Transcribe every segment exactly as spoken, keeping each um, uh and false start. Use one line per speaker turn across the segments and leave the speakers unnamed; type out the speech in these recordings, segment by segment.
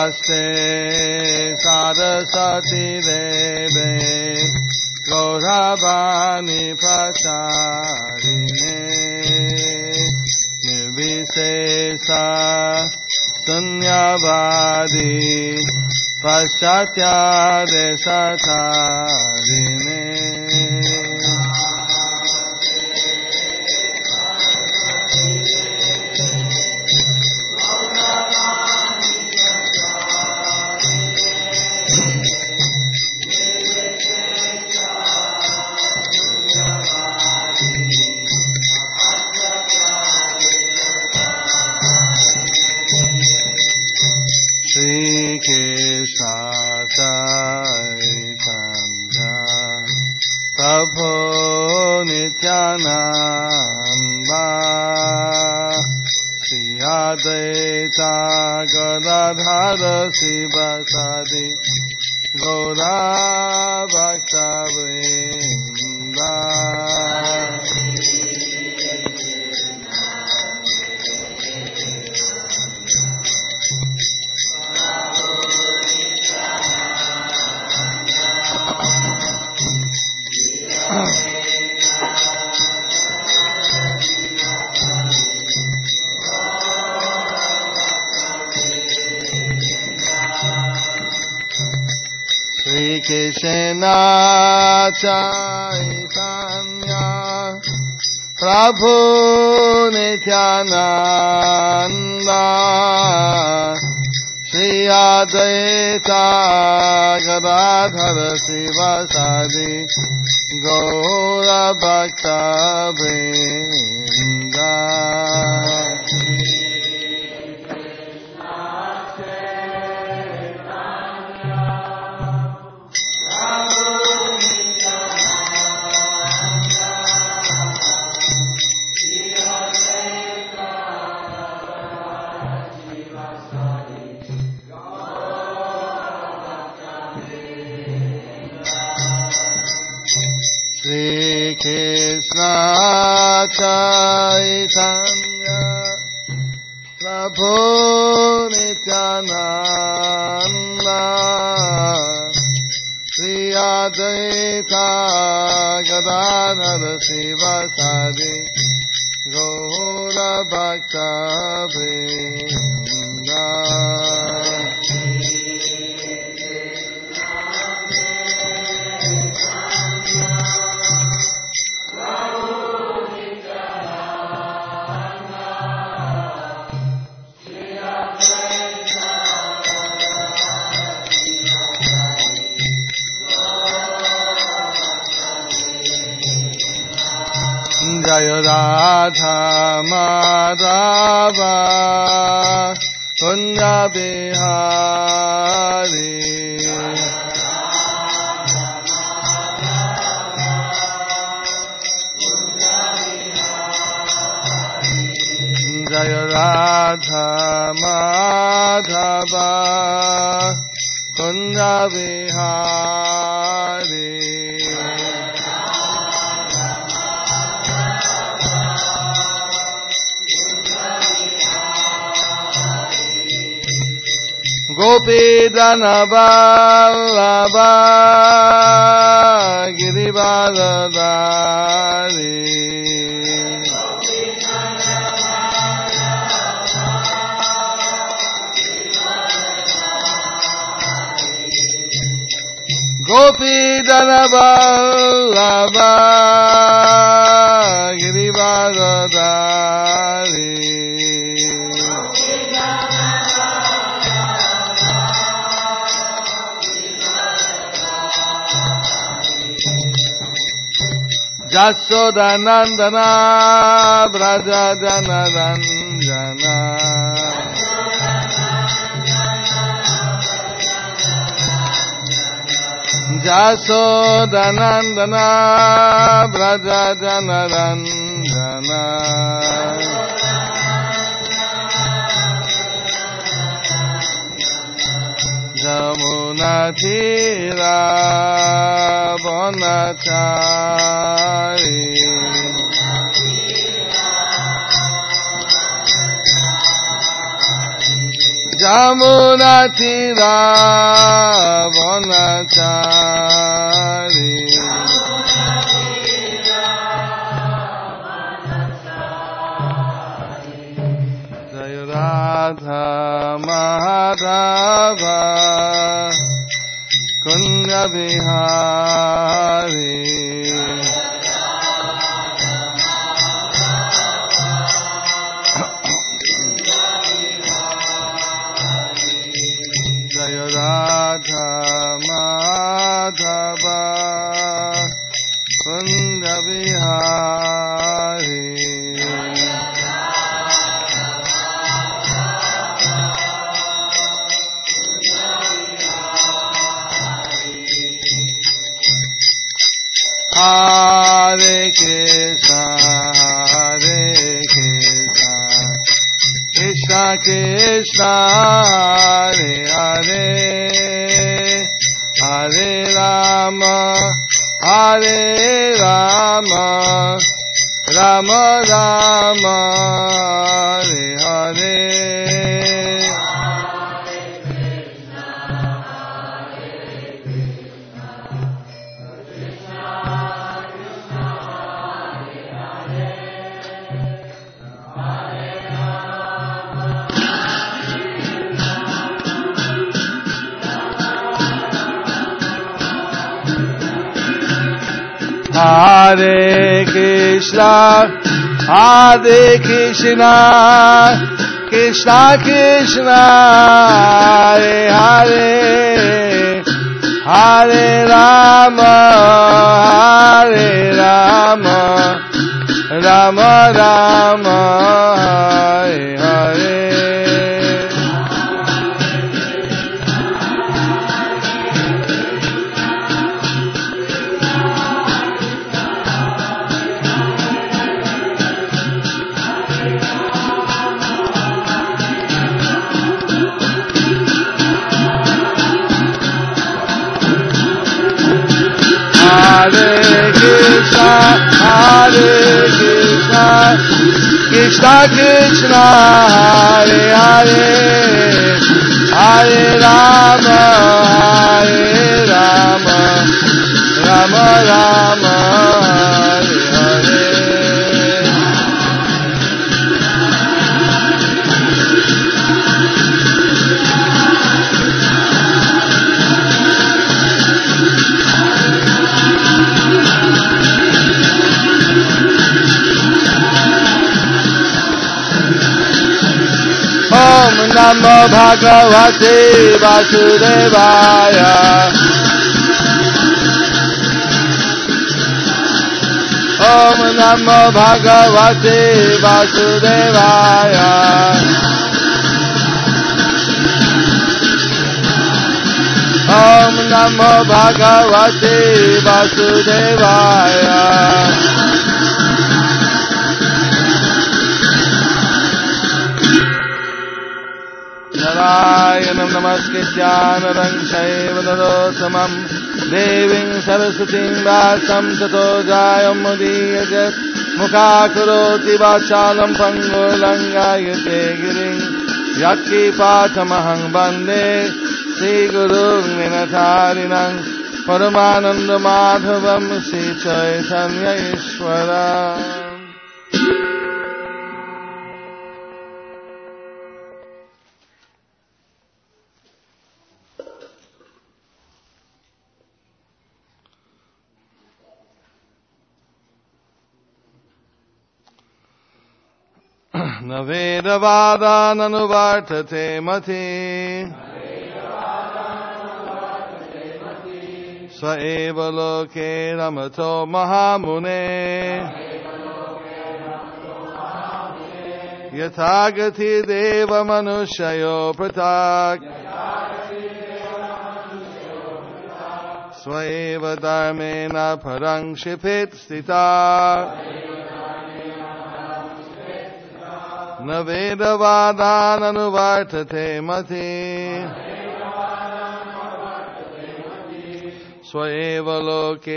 Namaste Saraswati Deve Gauravani Pracharine Nirvisesa Sunyavadi Paschatya Desatarine Shri Krishna Chaitanya Prabhu Nityananda Shri Advaita Gadadhara Sivasadi Gaura Bhakta Vrinda Shri Krishna Chaitanya Prabhu Nityananda Shri Advaita Gadadhara Sivasadi Gaura Bhakta Vrinda Shri Krishna Chaitanya Prabhu Nityananda Shri Advaita Gadadhara Sivasadi Gaura Bhakta Vrinda Jaya Radha Madhava Kunja Bihari Jaya Radha Madhava Kunja Bihari Gopi Dhanavallabha Girivardhari Gopi Dhanavallabha Girivardhari Jasodhanandana Braja Janaranjana Jasodhanandana Braja Janaranjana Jamuna Tira Bonachari Yamunatira Vanachari Jaya Radha Madhava Kunja Bihari Jaya Radha Madhava Kunja Bihari Hare Krishna, Hare Krishna, Krishna Krishna, Hare Hare, Hare Rama, Hare Rama, Rama Rama, Hare Hare. Hare Krishna, Hare Krishna, Krishna Krishna, Hare Hare, Hare Rama, Hare Rama, Rama Rama, Hare Hare. Hare Krishna, Hare Krishna, Krishna Krishna, Hare Hare, Hare Rama, Hare Rama, Rama Rama, Hare Hare. Om Namo Bhagavate Vasudevaya. Om Namo Bhagavate Vasudevaya. Om Namo Bhagavate Vasudevaya. Narayanam namaskritya naram chaiva narottamam devim saraswatim vyasam tato jayamudiyajat mukhakaroti vachalam pangolangayate girim yakkipatamaham bande Sri Gurung Vinatharinam Paramananda Madhavam Sri Chaitanya Ishwaram. Navedavada nanuvartate mati Svaeva loke ramato mahamune Yathagati deva manushayo pratak Svaeva dharmena parang shipit stita Navedavada nanuvartate mati Svaeva loke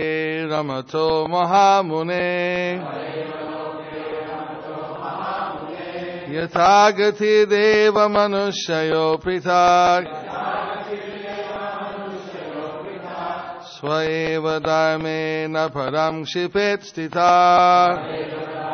ramato mahamune Yatha gati deva manushayo prithak Svaeva dharmena param kshipet stitha.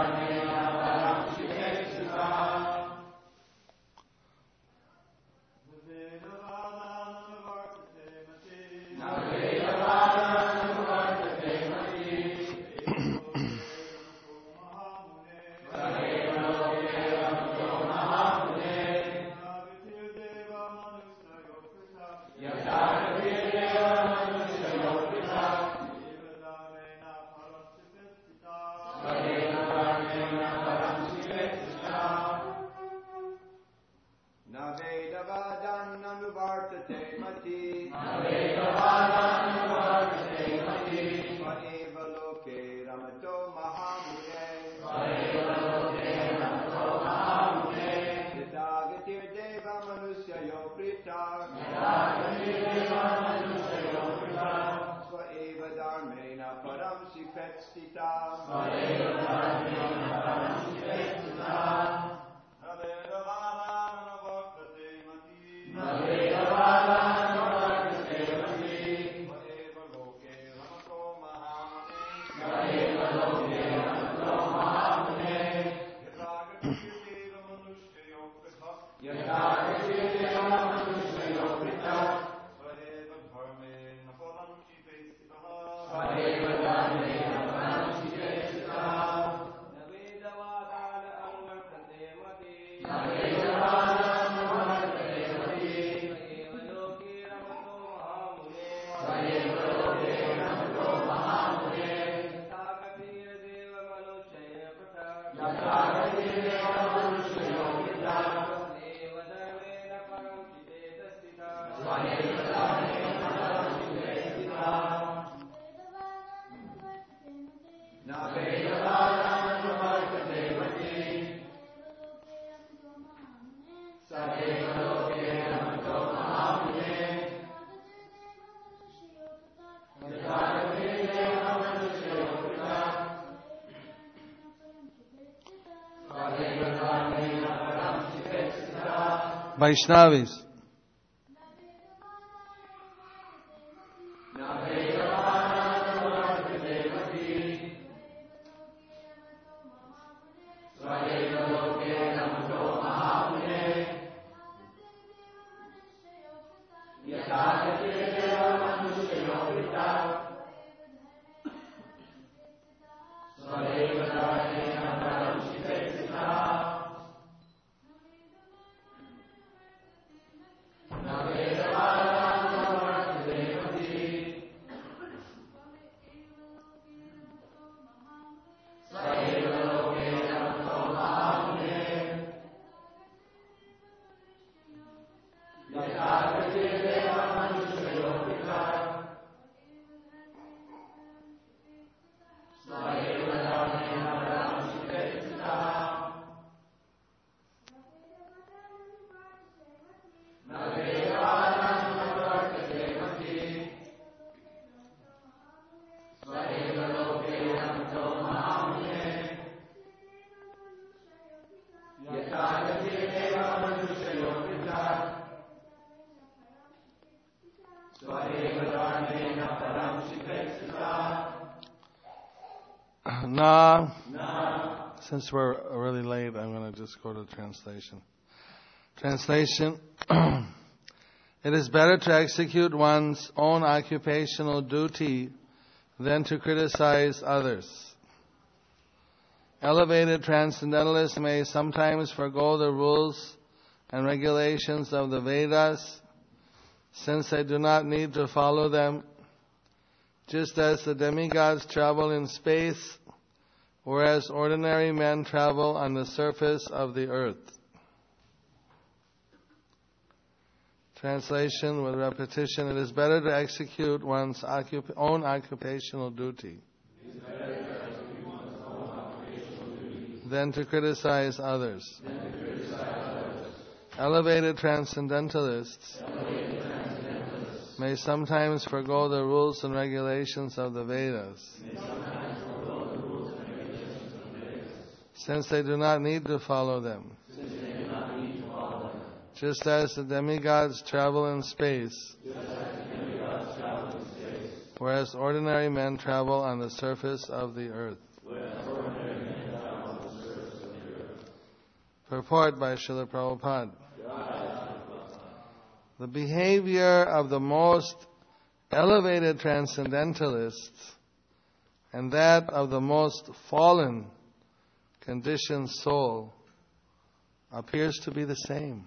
Vaishnavis. Now, since we're really late, I'm going to just go to translation. Translation. It is better to execute one's own occupational duty than to criticize others. Elevated transcendentalists may sometimes forego the rules and regulations of the Vedas since they do not need to follow them, just as the demigods travel in space, whereas ordinary men travel on the surface of the earth. Translation with repetition. It is better to execute one's occup- own occupational duty than to criticize others. Elevated transcendentalists may sometimes forego the rules and regulations of the Vedas, since they do not need to follow them, just as the demigods travel in space, whereas ordinary men travel on the surface of the earth. Purport by Srila Prabhupada. The behavior of the most elevated transcendentalists and that of the most fallen, conditioned soul appears to be the same.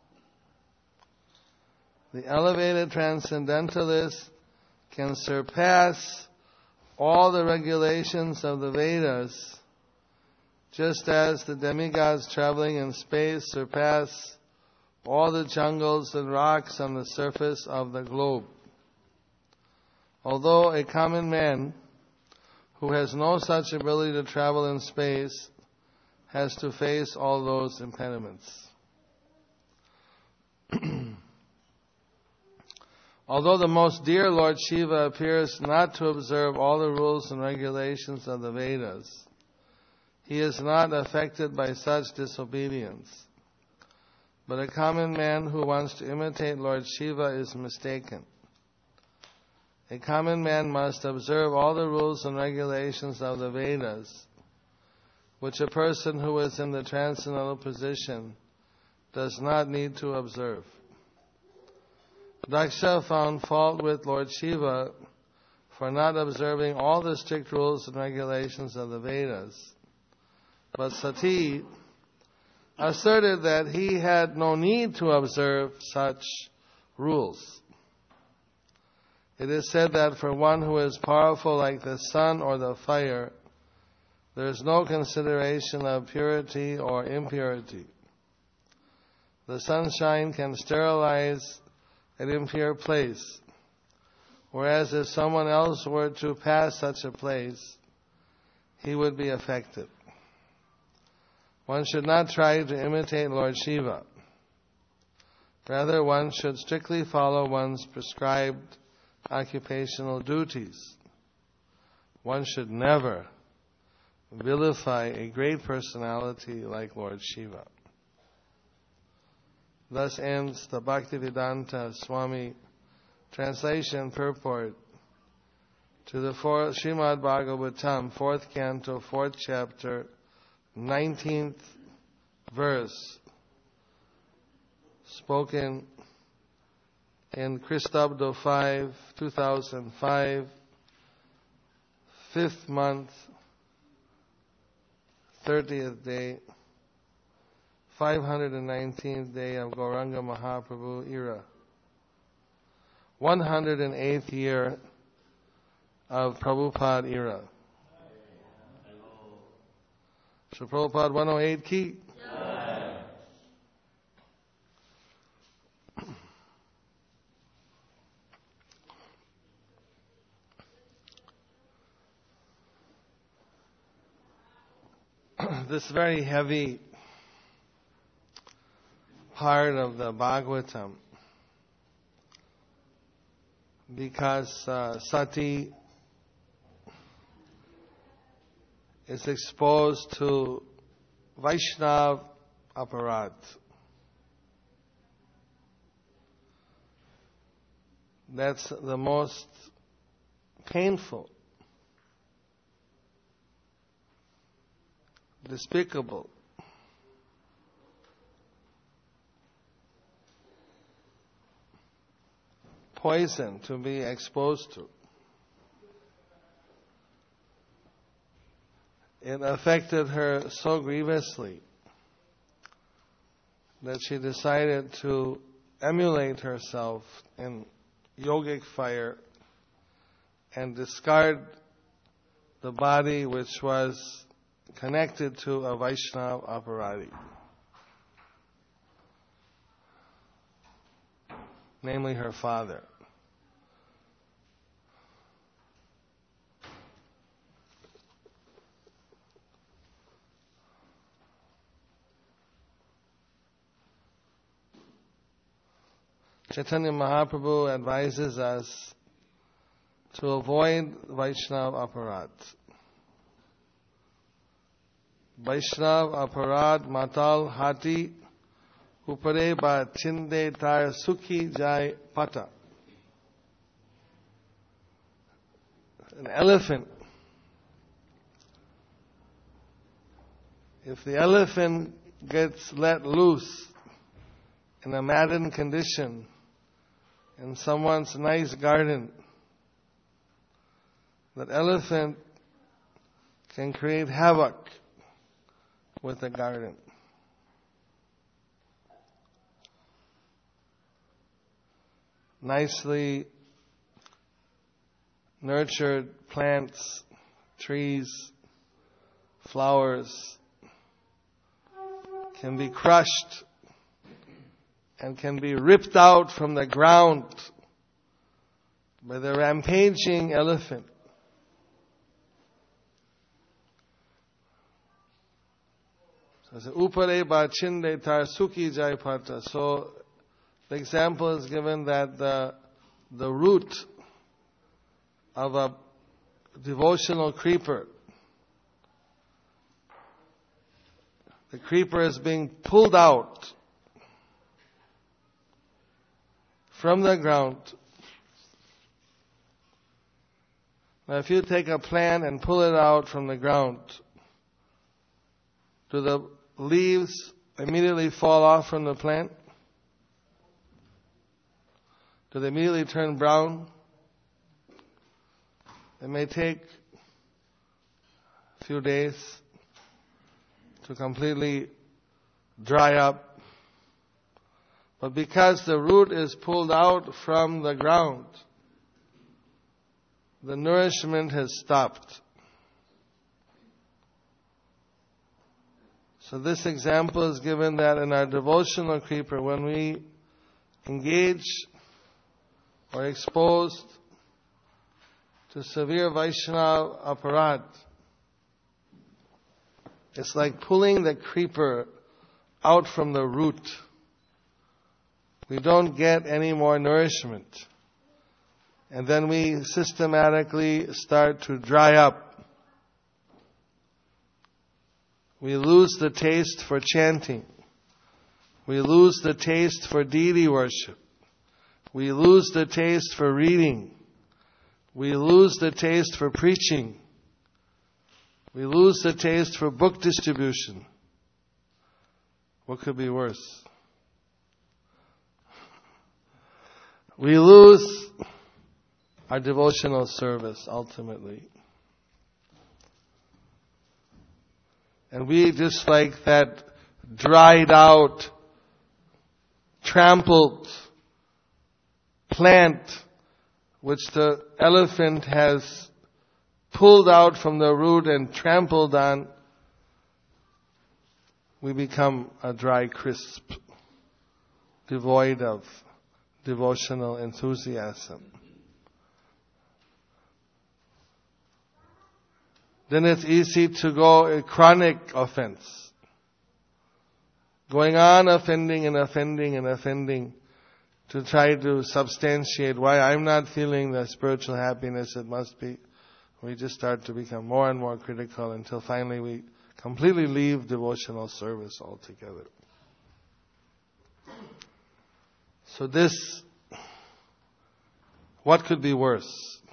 The elevated transcendentalist can surpass all the regulations of the Vedas, just as the demigods traveling in space surpass all the jungles and rocks on the surface of the globe. Although a common man who has no such ability to travel in space has to face all those impediments. Although the most dear Lord Shiva appears not to observe all the rules and regulations of the Vedas, he is not affected by such disobedience. But a common man who wants to imitate Lord Shiva is mistaken. A common man must observe all the rules and regulations of the Vedas, which a person who is in the transcendental position does not need to observe. Daksha found fault with Lord Shiva for not observing all the strict rules and regulations of the Vedas. But Sati asserted that he had no need to observe such rules. It is said that for one who is powerful like the sun or the fire, there is no consideration of purity or impurity. The sunshine can sterilize an impure place, whereas if someone else were to pass such a place, he would be affected. One should not try to imitate Lord Shiva. Rather, one should strictly follow one's prescribed occupational duties. One should never vilify a great personality like Lord Shiva. Thus ends the Bhaktivedanta Swami translation purport to the fourth, Srimad Bhagavatam, fourth canto, fourth chapter, nineteenth verse, spoken in Christabdo five, two thousand five, fifth month, thirtieth day, five hundred nineteenth day of Gauranga Mahaprabhu era, one hundred eighth year of Prabhupada era. So Prabhupada one oh eight ki. This very heavy part of the Bhagavatam, because uh, Sati is exposed to Vaishnav aparat. That's the most painful, despicable, poison to be exposed to. It affected her so grievously that she decided to emulate herself in yogic fire and discard the body which was connected to a Vaishnava aparati, namely her father. Chaitanya Mahaprabhu advises us to avoid Vaishnava aparat. Vaishnav aparad matal hati Upare ba chinde tar sukhi jai pata. An elephant. If the elephant gets let loose in a maddened condition in someone's nice garden, that elephant can create havoc with the garden. Nicely nurtured plants, trees, flowers can be crushed and can be ripped out from the ground by the rampaging elephant. So upare ba chinde tar sukhi jai pata. So the example is given that the the root of a devotional creeper, the creeper is being pulled out from the ground. Now if you take a plant and pull it out from the ground, do the leaves immediately fall off from the plant? Do they immediately turn brown? It may take a few days to completely dry up. But because the root is pulled out from the ground, the nourishment has stopped. So this example is given that in our devotional creeper, when we engage or exposed to severe Vaishnava aparad, it's like pulling the creeper out from the root. We don't get any more nourishment. And then we systematically start to dry up. We lose the taste for chanting. We lose the taste for deity worship. We lose the taste for reading. We lose the taste for preaching. We lose the taste for book distribution. What could be worse? We lose our devotional service ultimately. And we just like that dried out, trampled plant which the elephant has pulled out from the root and trampled on, we become a dry crisp, devoid of devotional enthusiasm. Then it's easy to go a chronic offense. Going on offending and offending and offending to try to substantiate why I'm not feeling the spiritual happiness it must be. We just start to become more and more critical until finally we completely leave devotional service altogether. So this, what could be worse?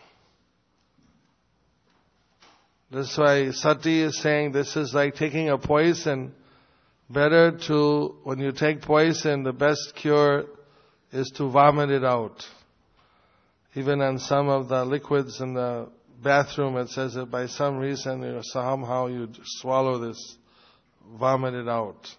That's why Sati is saying this is like taking a poison. Better to, when you take poison, the best cure is to vomit it out. Even on some of the liquids in the bathroom, it says that by some reason, you know, somehow you swallow this, vomit it out.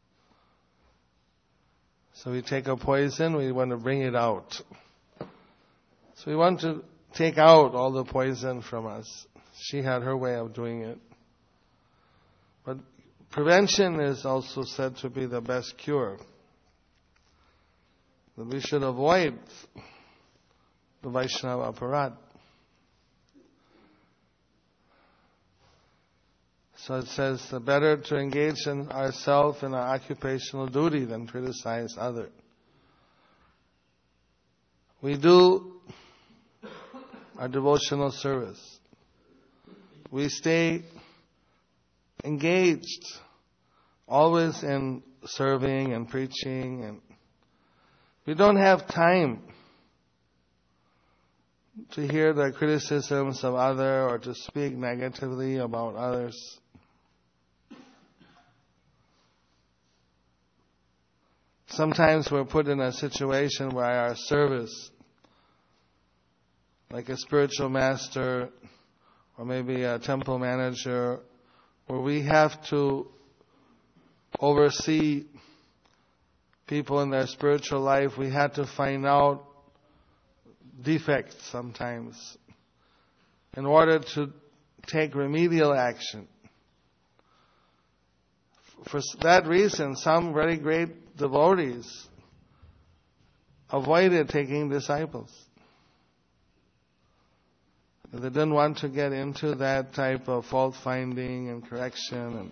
So we take a poison, we want to bring it out. So we want to take out all the poison from us. She had her way of doing it. But prevention is also said to be the best cure. That we should avoid the Vaishnava aparad. So it says, the better to engage in ourselves in our occupational duty than criticize others. We do our devotional service. We stay engaged, always in serving and preaching, and we don't have time to hear the criticisms of others or to speak negatively about others. Sometimes we're put in a situation where our service, like a spiritual master or maybe a temple manager, where we have to oversee people in their spiritual life. We had to find out defects sometimes in order to take remedial action. For that reason, some very great devotees avoided taking disciples. They didn't want to get into that type of fault finding and correction. And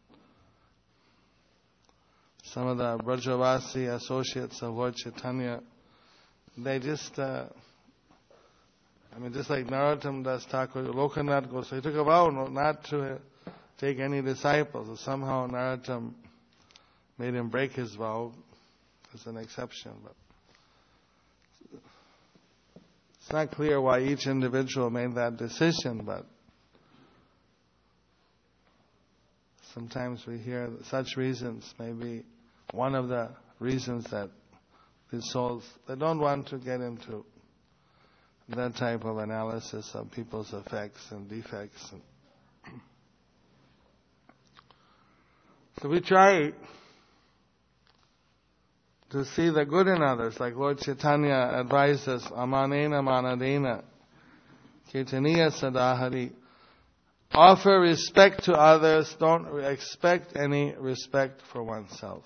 some of the Brajavasi associates of Lord Chaitanya, they just, uh, I mean, just like Narottam Das Thakur, Lokanath Goswami, he took a vow not to take any disciples. So somehow Narottam made him break his vow as an exception. But it's not clear why each individual made that decision, but sometimes we hear such reasons. Maybe one of the reasons that these souls, they don't want to get into that type of analysis of people's effects and defects. So we try to see the good in others, like Lord Chaitanya advised us, amanena manadena, kirtaniya sadahari. Offer respect to others, don't expect any respect for oneself.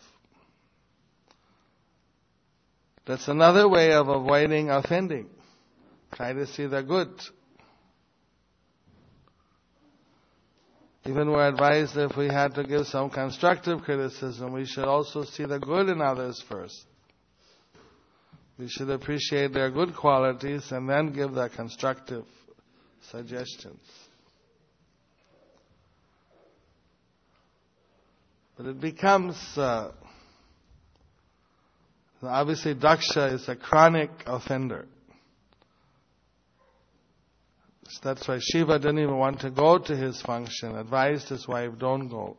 That's another way of avoiding offending. Try to see the good. Even we're advised if we had to give some constructive criticism, we should also see the good in others first. We should appreciate their good qualities and then give the constructive suggestions. But it becomes, uh, obviously Daksha is a chronic offender. That's why Shiva didn't even want to go to his function, advised his wife, don't go.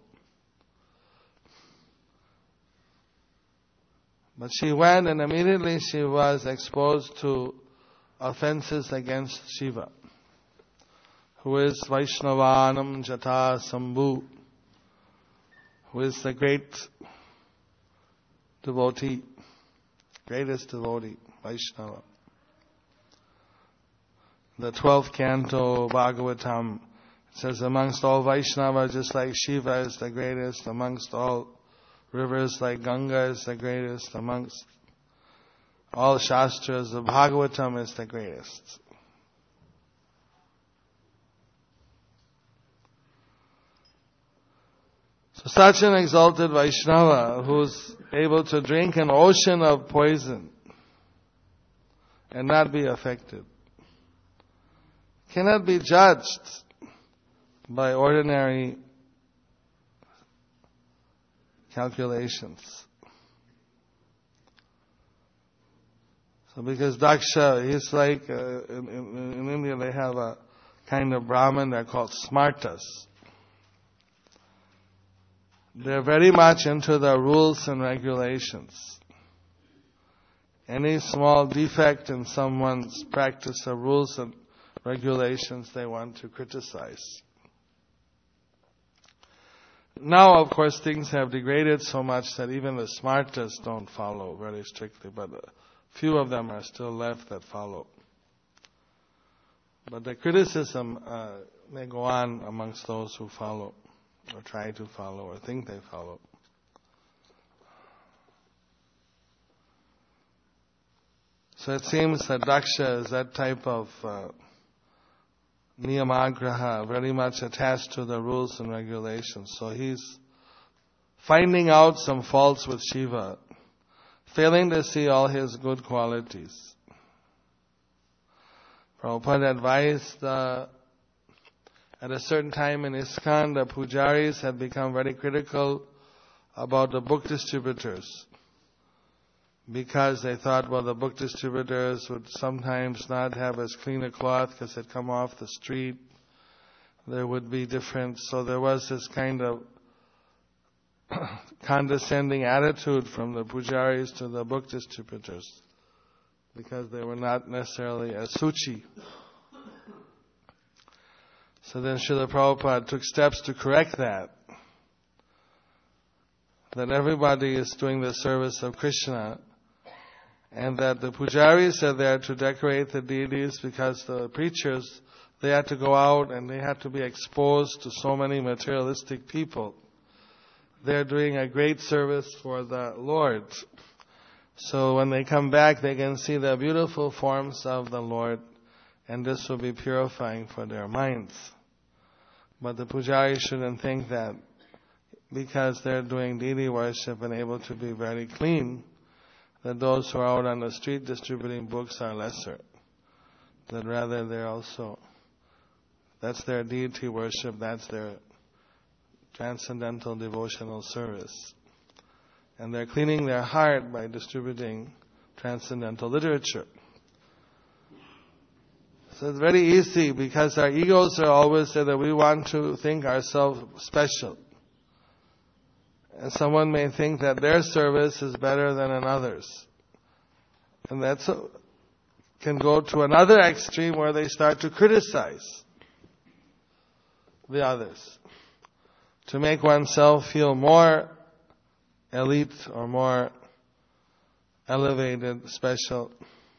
But she went, and immediately she was exposed to offenses against Shiva, who is Vaishnavanam Jata Sambhu, who is the great devotee, greatest devotee, Vaishnava. The twelfth canto, Bhagavatam, says amongst all Vaishnava, just like Shiva is the greatest, amongst all rivers like Ganga is the greatest, amongst all Shastras, the Bhagavatam is the greatest. So such an exalted Vaishnava who's able to drink an ocean of poison and not be affected cannot be judged by ordinary calculations. So because Daksha, he's like, uh, in, in, in India they have a kind of Brahmin, they're called smartas. They're very much into the rules and regulations. Any small defect in someone's practice of rules and regulations they want to criticize. Now, of course, things have degraded so much that even the smartest don't follow very strictly, but a few of them are still left that follow. But the criticism uh, may go on amongst those who follow, or try to follow, or think they follow. So it seems that Daksha is that type of uh, niyamagraha, very much attached to the rules and regulations. So he's finding out some faults with Shiva, failing to see all his good qualities. Prabhupada advised uh, at a certain time in ISKCON, the pujaris had become very critical about the book distributors, because they thought, well, the book distributors would sometimes not have as clean a cloth because they'd come off the street. There would be different, so there was this kind of condescending attitude from the pujaris to the book distributors, because they were not necessarily as suchi. So then Srila Prabhupada took steps to correct that. That everybody is doing the service of Krishna, and that the pujaris are there to decorate the deities, because the preachers, they had to go out and they had to be exposed to so many materialistic people. They're doing a great service for the Lord. So when they come back, they can see the beautiful forms of the Lord, and this will be purifying for their minds. But the pujaris shouldn't think that because they're doing deity worship and able to be very clean, that those who are out on the street distributing books are lesser. That rather they're also, that's their deity worship, that's their transcendental devotional service. And they're cleaning their heart by distributing transcendental literature. So it's very easy, because our egos are always there that we want to think ourselves special. And someone may think that their service is better than another's. And that can go to another extreme where they start to criticize the others, to make oneself feel more elite or more elevated, special.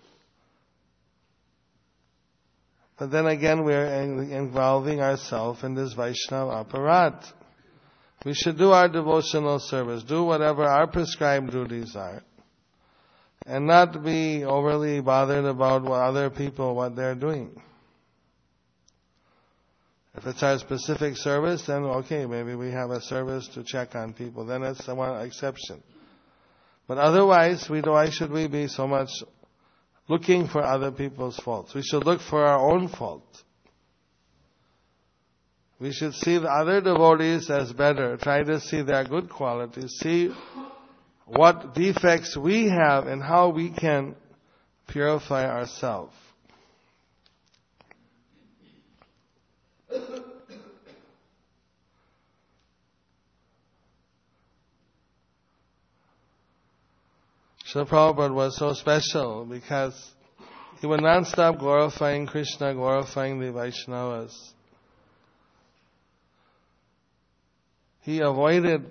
But then again, we're involving ourselves in this Vaishnava apparat. We should do our devotional service, do whatever our prescribed duties are, and not be overly bothered about what other people, what they're doing. If it's our specific service, then okay, maybe we have a service to check on people. Then it's one exception. But otherwise, we do, why should we be so much looking for other people's faults? We should look for our own fault. We should see the other devotees as better. Try to see their good qualities. See what defects we have and how we can purify ourselves. Srila Prabhupada was so special because he would not stop glorifying Krishna, glorifying the Vaishnavas. He avoided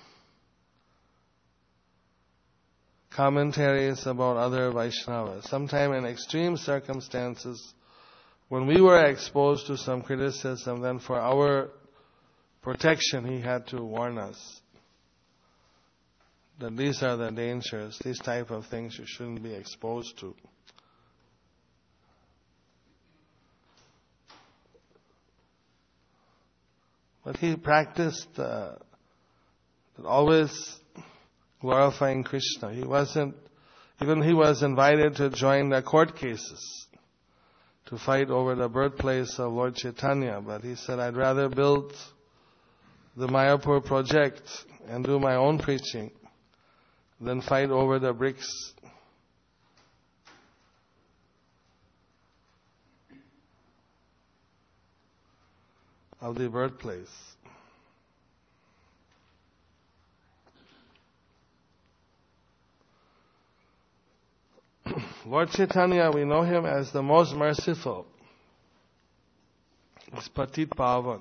commentaries about other Vaishnavas. Sometimes in extreme circumstances, when we were exposed to some criticism, then for our protection, he had to warn us that these are the dangers, these type of things you shouldn't be exposed to. But he practiced uh, always glorifying Krishna. He wasn't, even he was invited to join the court cases to fight over the birthplace of Lord Chaitanya. But he said, I'd rather build the Mayapur project and do my own preaching than fight over the bricks. Of the birthplace. Lord Chaitanya, we know him as the most merciful. He's Patit Pavan.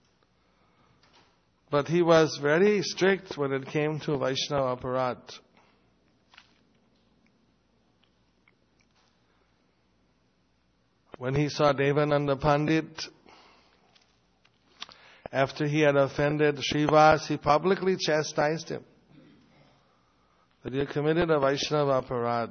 But he was very strict when it came to Vaishnava Aparat. When he saw Devananda Pandit, after he had offended Srivas, he publicly chastised him that you committed a Vaishnava Aparat.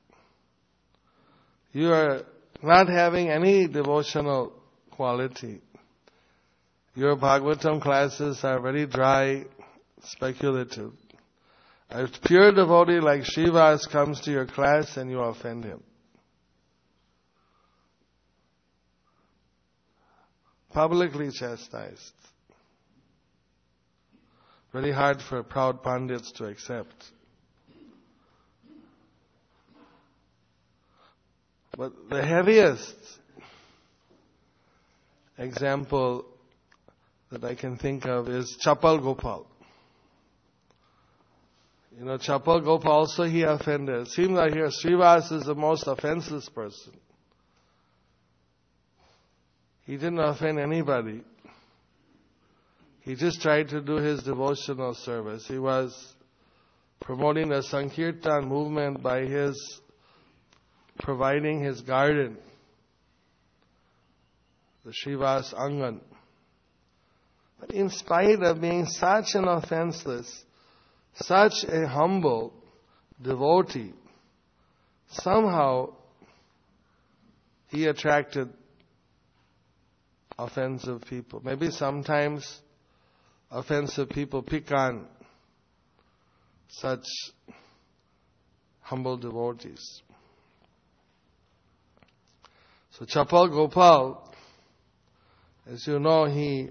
You are not having any devotional quality. Your Bhagavatam classes are very dry, speculative. A pure devotee like Srivas comes to your class and you offend him. Publicly chastised. Very hard for proud pandits to accept. But the heaviest example that I can think of is Chapal Gopal. You know, Chapal Gopal also he offended. It seems like here Srivas is the most offenseless person. He didn't offend anybody. He just tried to do his devotional service. He was promoting the Sankirtan movement by his providing his garden, the Srivas Angan. But in spite of being such an offenseless, such a humble devotee, somehow he attracted offensive people. Maybe sometimes offensive people pick on such humble devotees. So Chapal Gopal, as you know, he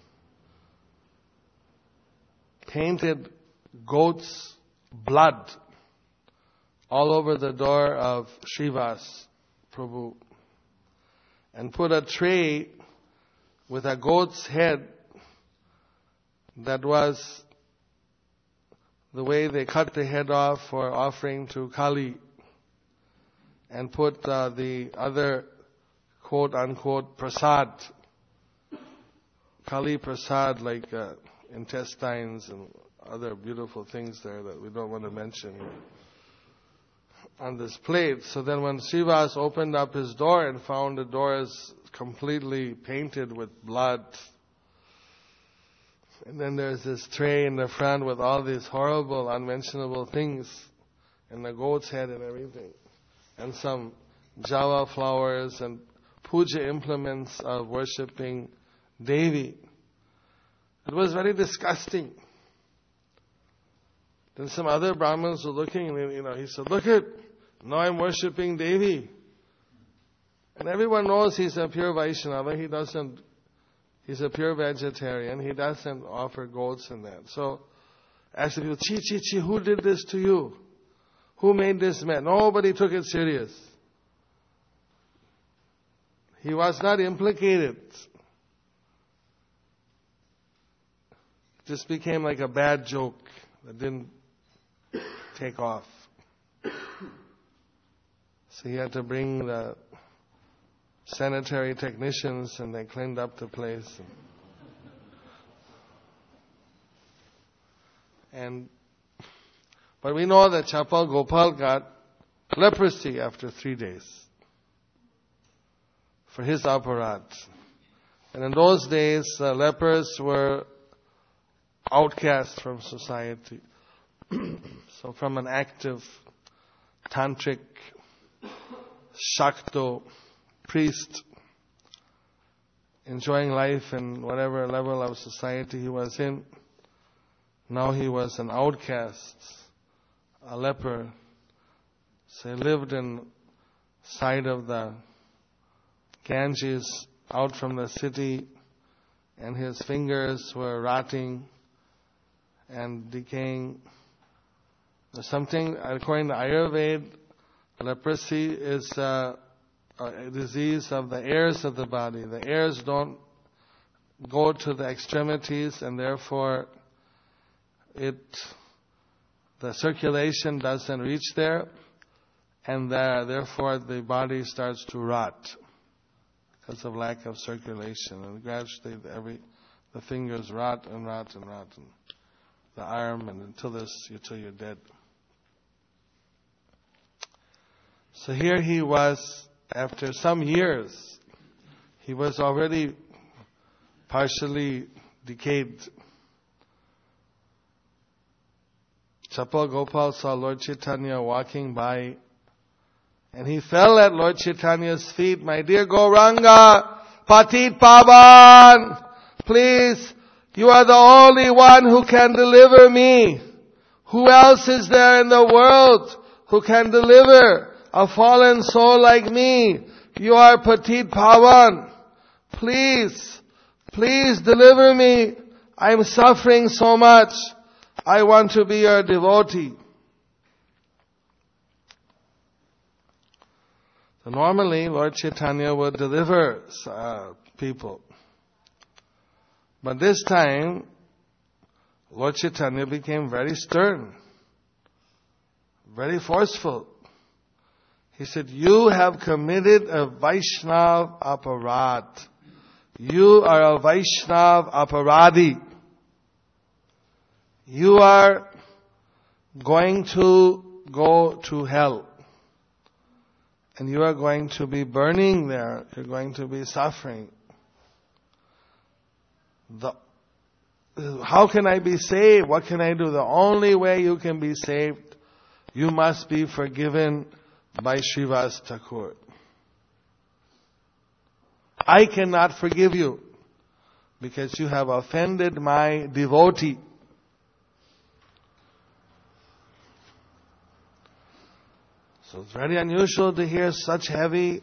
painted goat's blood all over the door of Srivas Prabhu and put a tray with a goat's head that was the way they cut the head off for offering to Kali, and put uh, the other quote-unquote prasad, Kali prasad, like uh, intestines and other beautiful things there that we don't want to mention on this plate. So then when Srivas opened up his door and found the door is completely painted with blood, and then there's this tray in the front with all these horrible, unmentionable things, and the goat's head and everything, and some java flowers and puja implements of worshipping Devi. It was very disgusting. Then some other Brahmins were looking, and you know, he said, "Look it, now I'm worshipping Devi." And everyone knows he's a pure Vaishnava. He doesn't, he's a pure vegetarian. He doesn't offer goats and that. So, asked the people, "Chi, chi, chi, who did this to you? Who made this mess?" Nobody took it serious. He was not implicated. It just became like a bad joke that didn't take off. So he had to bring the sanitary technicians, and they cleaned up the place. And but we know that Chapal Gopal got leprosy after three days for his aparat. And in those days, uh, lepers were outcast from society. So from an active tantric Shakto priest enjoying life in whatever level of society he was in, now he was an outcast, a leper. So he lived in side of the Ganges out from the city, and his fingers were rotting and decaying. There's something, according to Ayurveda, leprosy is uh, a disease of the airs of the body. The airs don't go to the extremities, and therefore it the circulation doesn't reach there, and the, therefore the body starts to rot because of lack of circulation. And gradually every the fingers rot and rot and rot, and the arm, and until this until you're dead. So here he was, after some years, he was already partially decayed. Chapal Gopal saw Lord Chaitanya walking by, and he fell at Lord Chaitanya's feet. "My dear Gauranga, Patit Pavan, please, you are the only one who can deliver me. Who else is there in the world who can deliver a fallen soul like me? You are Patit Pavan. Please, please deliver me. I am suffering so much. I want to be your devotee. So normally, Lord Chaitanya would deliver uh, people. But this time, Lord Chaitanya became very stern, very forceful. He said, you have committed a Vaishnav aparad. You are a Vaishnav aparadi. You are going to go to hell. And you are going to be burning there. You're going to be suffering. The, how can I be saved? What can I do? The only way you can be saved, you must be forgiven by Srivas Thakur. I cannot forgive you because you have offended my devotee. So it's very unusual to hear such heavy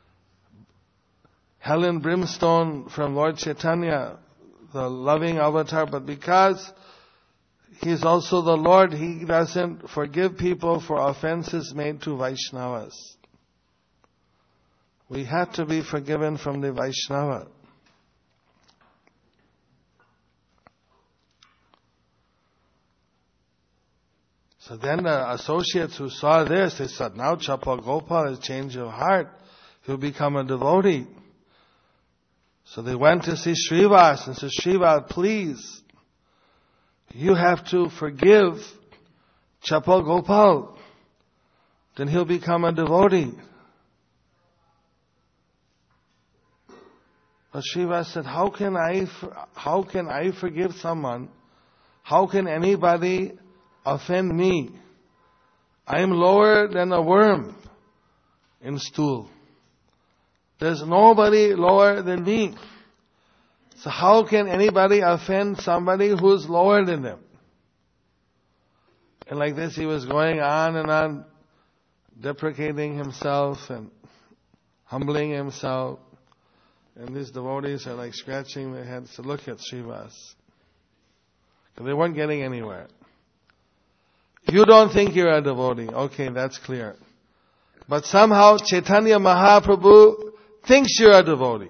hell and brimstone from Lord Chaitanya, the loving avatar, but because He's also the Lord, He doesn't forgive people for offenses made to Vaishnavas. We have to be forgiven from the Vaishnava. So then the associates who saw this, they said, now Chapal Gopal has changed of heart. He'll become a devotee. So they went to see Srivas and said, Srivas, please, you have to forgive Chapal Gopal. Then he'll become a devotee. But Srivas said, how can I, how can I forgive someone? How can anybody offend me? I am lower than a worm in stool. There's nobody lower than me. So how can anybody offend somebody who's lower than them? And like this he was going on and on, deprecating himself and humbling himself. And these devotees are like scratching their heads to look at Srivas. Because they weren't getting anywhere. You don't think you're a devotee. Okay, that's clear. But somehow Chaitanya Mahaprabhu thinks you're a devotee.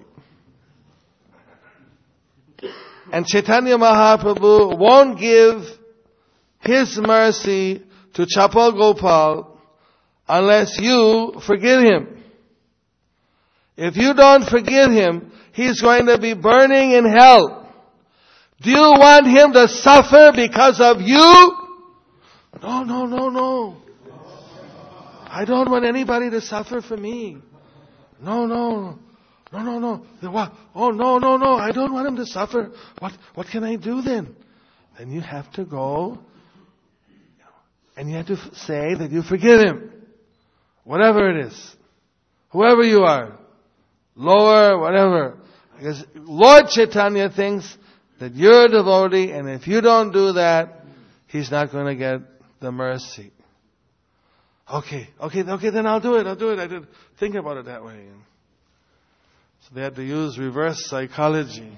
And Chaitanya Mahaprabhu won't give His mercy to Chapal Gopal unless you forgive him. If you don't forgive him, he's going to be burning in hell. Do you want him to suffer because of you? No, no, no, no. I don't want anybody to suffer for me. No, no, no, no, no. What? Oh, no, no, no. I don't want him to suffer. What, what can I do then? Then you have to go and you have to say that you forgive him. Whatever it is. Whoever you are. Lower, whatever. Because Lord Chaitanya thinks that you're a devotee, and if you don't do that, he's not going to get the mercy. Okay, okay, okay, then I'll do it, I'll do it. I didn't think about it that way. So they had to use reverse psychology.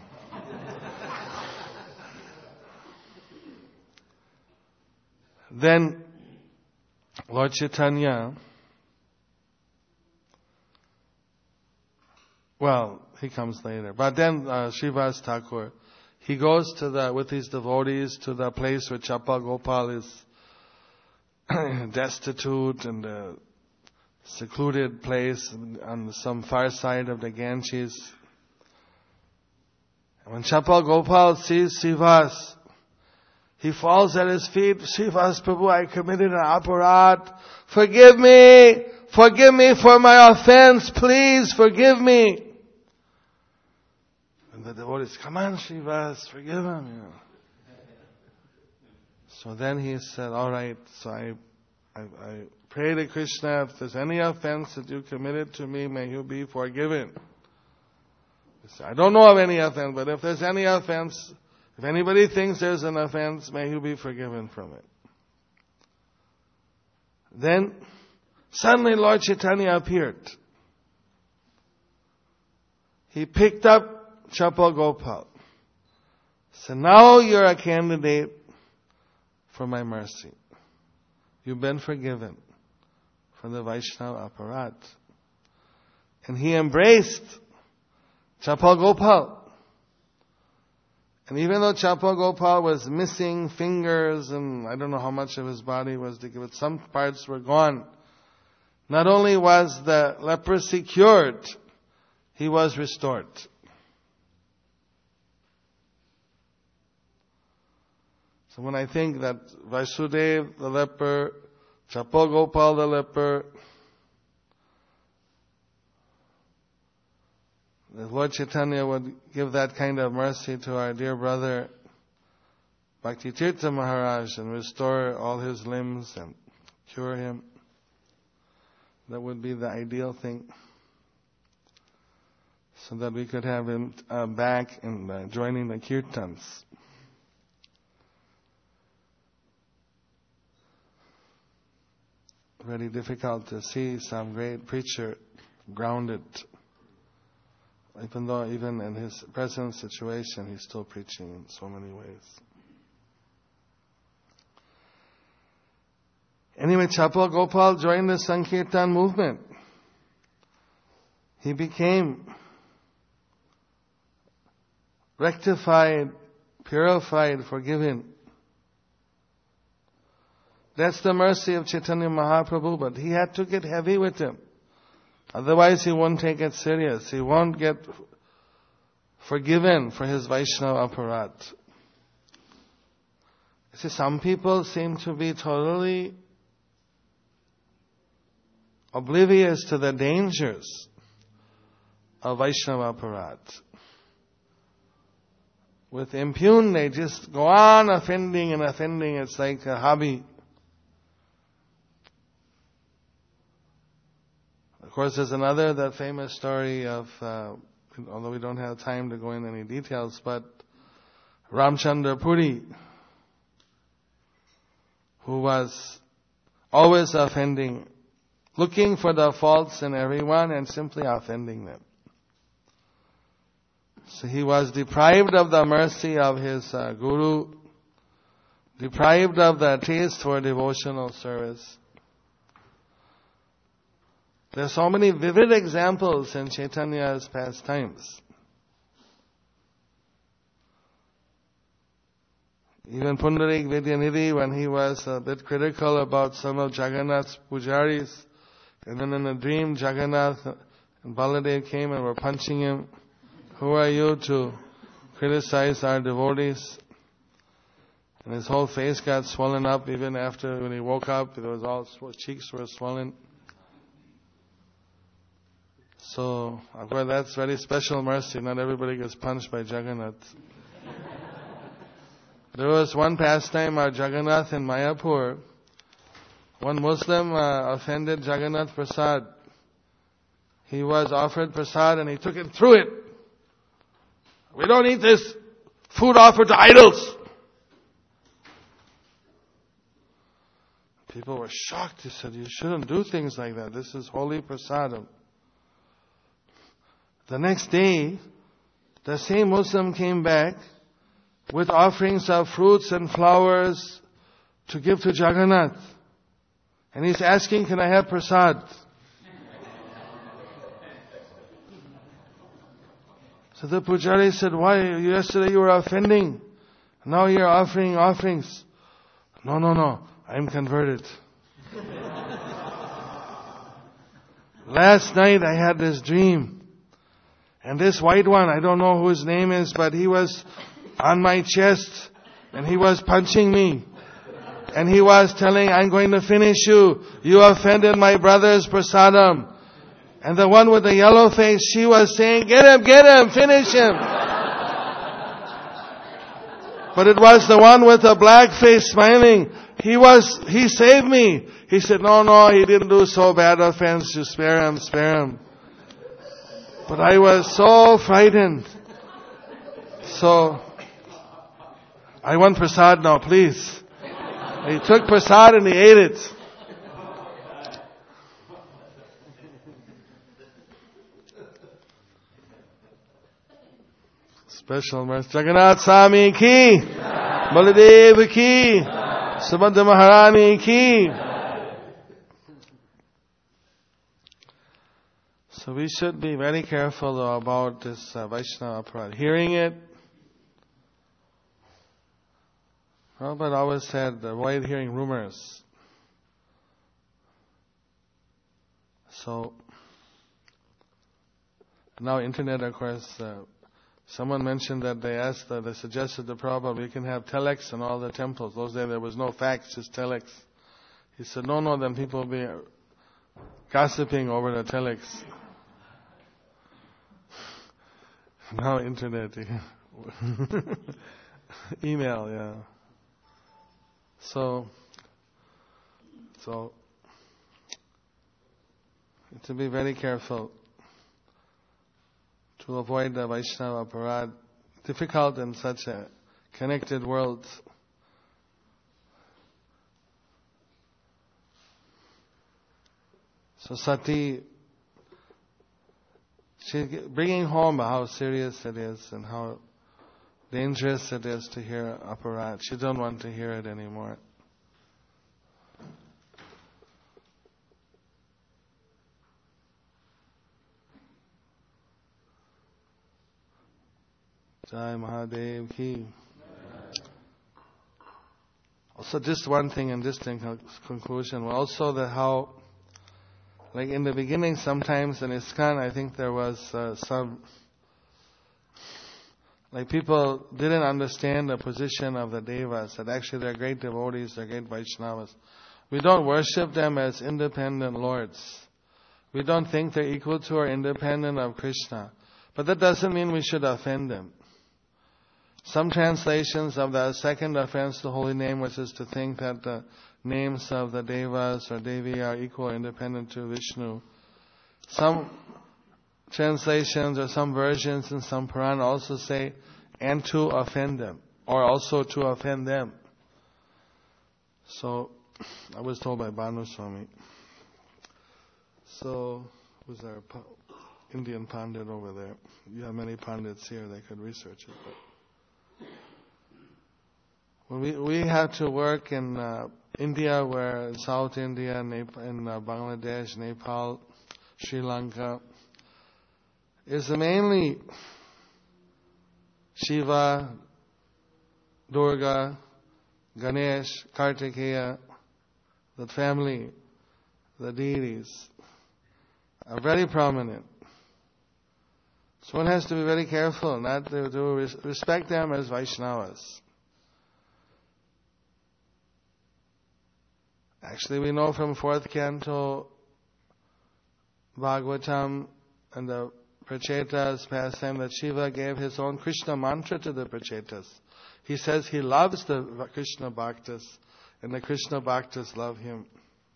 Then Lord Chaitanya, well, he comes later. But then uh, Srivas Thakur, he goes to the with his devotees to the place where Chapal Gopal is destitute and a secluded place on some far side of the Ganges. And when Chapal Gopal sees Srivas, he falls at his feet. Srivas Prabhu, I committed an aparat. Forgive me. Forgive me for my offense. Please forgive me. And the devotees, come on Srivas, forgive him. You know. So then he said, all right, so I, I, I pray to Krishna, if there's any offense that you committed to me, may you be forgiven. He said, I don't know of any offense, but if there's any offense, if anybody thinks there's an offense, may you be forgiven from it. Then, suddenly Lord Chaitanya appeared. He picked up Chapal Gopal. So now you're a candidate for my mercy. You've been forgiven for the Vaishnava aparat. And he embraced Chapal Gopal. And even though Chapal Gopal was missing fingers and I don't know how much of his body was decayed, but some parts were gone, not only was the leprosy cured, he was restored. So when I think that Vasudeva the leper, Chapal Gopal the leper, if Lord Chaitanya would give that kind of mercy to our dear brother Bhakti Tirtha Maharaj and restore all his limbs and cure him, that would be the ideal thing. So that we could have him uh, back and uh, joining the kirtans. Very difficult to see some great preacher grounded. Even though, even in his present situation, he's still preaching in so many ways. Anyway, Chapal Gopal joined the Sankirtan movement. He became rectified, purified, forgiven. That's the mercy of Chaitanya Mahaprabhu, but he had to get heavy with him. Otherwise he won't take it serious. He won't get forgiven for his Vaishnava aparat. See, some people seem to be totally oblivious to the dangers of Vaishnava aparat. With impune, they just go on offending and offending. It's like a hobby. Of course, there's another, that famous story of, uh, although we don't have time to go into any details, but Ramchandra Puri, who was always offending, looking for the faults in everyone and simply offending them. So he was deprived of the mercy of his uh, guru, deprived of the taste for devotional service. There are so many vivid examples in Chaitanya's pastimes. Even Pundarik Vidyanidhi, when he was a bit critical about some of Jagannath's pujaris, and then in a dream Jagannath and Baladev came and were punching him. Who are you to criticize our devotees? And his whole face got swollen up. Even after, when he woke up, it was all, cheeks were swollen. So, of course, that's very special mercy. Not everybody gets punched by Jagannath. There was one pastime of Jagannath in Mayapur. One Muslim uh, offended Jagannath Prasad. He was offered prasad and he took it through it. We don't eat this food offered to idols. People were shocked. He said, you shouldn't do things like that. This is holy prasadam. The next day, the same Muslim came back with offerings of fruits and flowers to give to Jagannath. And he's asking, can I have prasad? So the pujari said, why? Yesterday you were offending. Now you're offering offerings. No, no, no. I'm converted. Last night I had this dream. And this white one, I don't know who his name is, but he was on my chest. And he was punching me. And he was telling, I'm going to finish you. You offended my brother's prasadam. And the one with the yellow face, she was saying, get him, get him, finish him. But it was the one with the black face smiling. He was, he saved me. He said, no, no, he didn't do so bad offense. You spare him, spare him. But I was so frightened. So, I want prasad now, please. He took prasad and he ate it. Special mercy. Jagannath Swami ki, Baladev ki, Subhadra Maharani ki. So we should be very careful though about this uh, Vaishnava aparadha. Hearing it, Prabhupada always said, avoid hearing rumors. So, now internet, of course, uh, someone mentioned that they asked, uh, they suggested to Prabhupada, we can have telex in all the temples. Those days there was no fax, just telex. He said, no, no, then people will be gossiping over the telex. Now internet, email, yeah. So, so, to be very careful to avoid the Vaishnava aparadha, difficult in such a connected world. So Sati, she's bringing home how serious it is and how dangerous it is to hear aparadha. She don't want to hear it anymore. Jai Mahadev ki. Also, just one thing in this thing, conclusion. Also, that how, like in the beginning, sometimes in ISKCON, I think there was uh, some, like people didn't understand the position of the Devas, that actually they're great devotees, they're great Vaishnavas. We don't worship them as independent lords. We don't think they're equal to or independent of Krishna. But that doesn't mean we should offend them. Some translations of the second offense to holy name, which is to think that the names of the Devas or Devi are equal or independent to Vishnu. Some translations or some versions in some Purana also say, and to offend them, or also to offend them. So, I was told by Bhanu Swami. So, who's our Indian Pandit over there? You have many Pandits here, they could research it. But when we we have to work in uh, India, where South India, Nep- in uh, Bangladesh, Nepal, Sri Lanka, is mainly Shiva, Durga, Ganesh, Kartikeya, the family, the deities, are very prominent. So one has to be very careful not to, to res- respect them as Vaishnavas. Actually, we know from fourth canto Bhagavatam and the Prachetas pastime that Shiva gave his own Krishna mantra to the Prachetas. He says he loves the Krishna Bhaktas and the Krishna Bhaktas love him.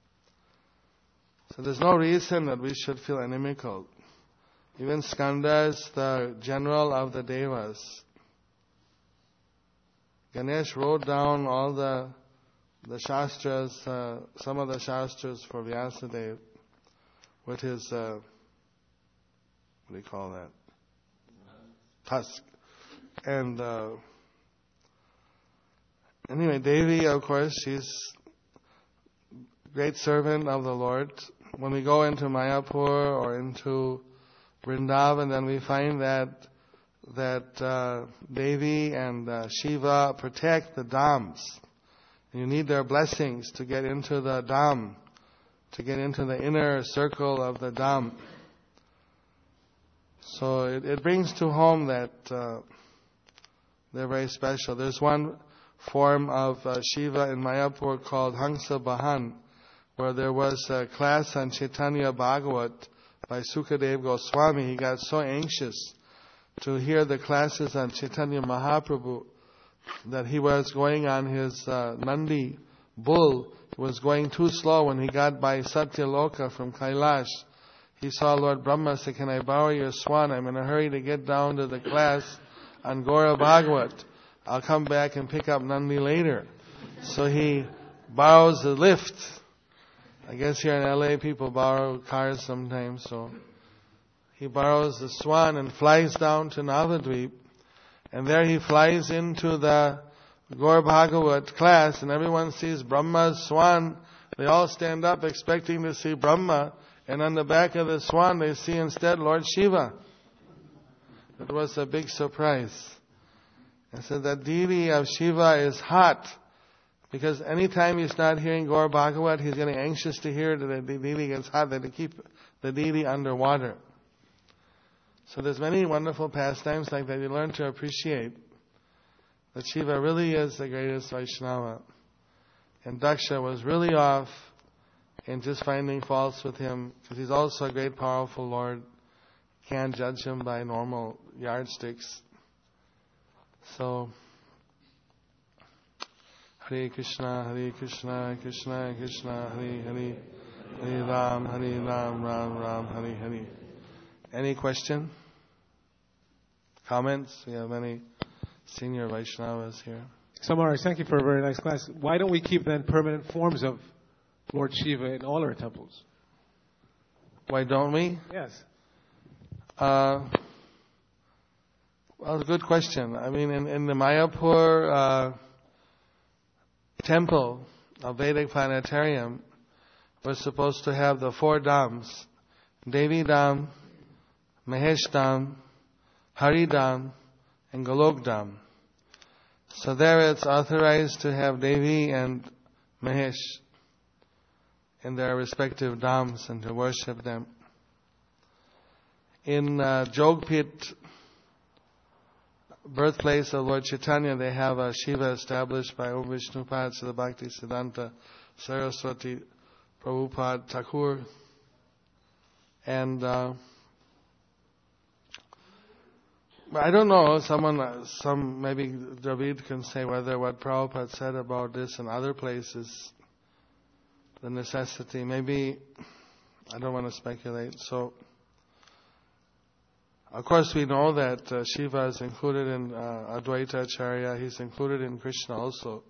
So there's no reason that we should feel inimical. Even Skanda is the general of the Devas. Ganesh wrote down all the the Shastras, uh, some of the Shastras for Vyasadeva with his, uh, what do you call that? Tusk. And uh, anyway, Devi, of course, she's great servant of the Lord. When we go into Mayapur or into Vrindavan, then we find that that uh, Devi and uh, Shiva protect the dhams. You need their blessings to get into the dham, to get into the inner circle of the dham. So it, it brings to home that uh, they're very special. There's one form of uh, Shiva in Mayapur called Hansa Bahan, where there was a class on Chaitanya Bhagavat by Sukadeva Goswami. He got so anxious to hear the classes on Chaitanya Mahaprabhu that he was going on his uh, Nandi bull. He was going too slow. When he got by Satyaloka from Kailash, he saw Lord Brahma say, "Can I borrow your swan? I'm in a hurry to get down to the class on Gaura Bhagavat. I'll come back and pick up Nandi later." So he borrows the lift. I guess here in L A people borrow cars sometimes. So he borrows the swan and flies down to Navadvip. And there he flies into the Gaur Bhagavat class and everyone sees Brahma's swan, they all stand up expecting to see Brahma, and on the back of the swan they see instead Lord Shiva. It was a big surprise. And so the deity of Shiva is hot, because anytime he's not hearing Gaur Bhagavat, he's getting anxious to hear that the deity gets hot, that they keep the deity underwater. So there's many wonderful pastimes like that you learn to appreciate. That Shiva really is the greatest Vaishnava. And Daksha was really off in just finding faults with him, because he's also a great powerful Lord. Can't judge him by normal yardsticks. So, Hare Krishna, Hare Krishna, Krishna Krishna, Hare Hare, Hare Ram, Hare Ram, Ram Ram, Hare Hare. Any question? Comments? We have many senior Vaishnavas here.
So Maharaj, thank you for a very nice class. Why don't we keep then permanent forms of Lord Shiva in all our temples?
Why don't we?
Yes.
Uh, well, it's a good question. I mean, in, in the Mayapur uh, temple of Vedic Planetarium, we're supposed to have the four Dhams: Devi Dham, Mahesh Dham, Hari Dham, and Golok Dham. So there it's authorized to have Devi and Mahesh in their respective dhams and to worship them. In uh, Jogpit, birthplace of Lord Chaitanya, they have a Shiva established by O Vishnupad Srila Bhakti Siddhanta Saraswati Prabhupada Thakur. And uh, I don't know, someone, some, maybe David can say whether what Prabhupada said about this in other places, the necessity, maybe, I don't want to speculate. So, of course we know that uh, Shiva is included in uh, Advaita Acharya, he's included in Krishna also.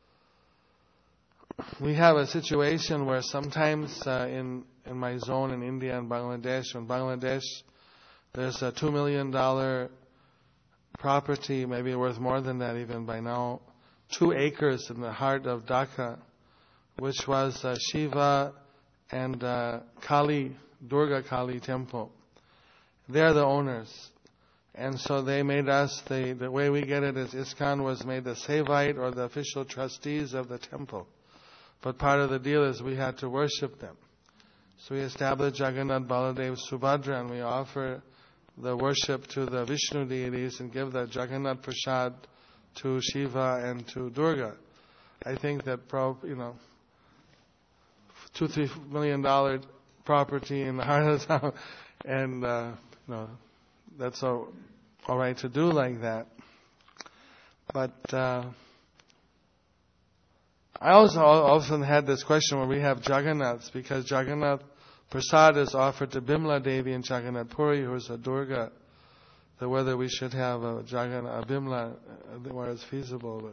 We have a situation where sometimes uh, in, in my zone in India and Bangladesh, in Bangladesh, there's a two million dollars property, maybe worth more than that even by now, two acres in the heart of Dhaka, which was uh, Shiva and uh, Kali, Durga Kali temple. They're the owners. And so they made us, the, the way we get it is ISKCON was made the Sevite or the official trustees of the temple. But part of the deal is we had to worship them. So we established Jagannath, Baladev, Subhadra, and we offer the worship to the Vishnu deities and give the Jagannath Prasad to Shiva and to Durga. I think that, you know, two, three million dollar property in the heart of town, and uh, you know, that's all, all right to do like that. But uh, I also often had this question when we have Jagannaths, because Jagannath Prasad is offered to Bimla Devi in Jagannath Puri, who is a Durga, that whether we should have a Jagannath, a Bimla, where it's feasible,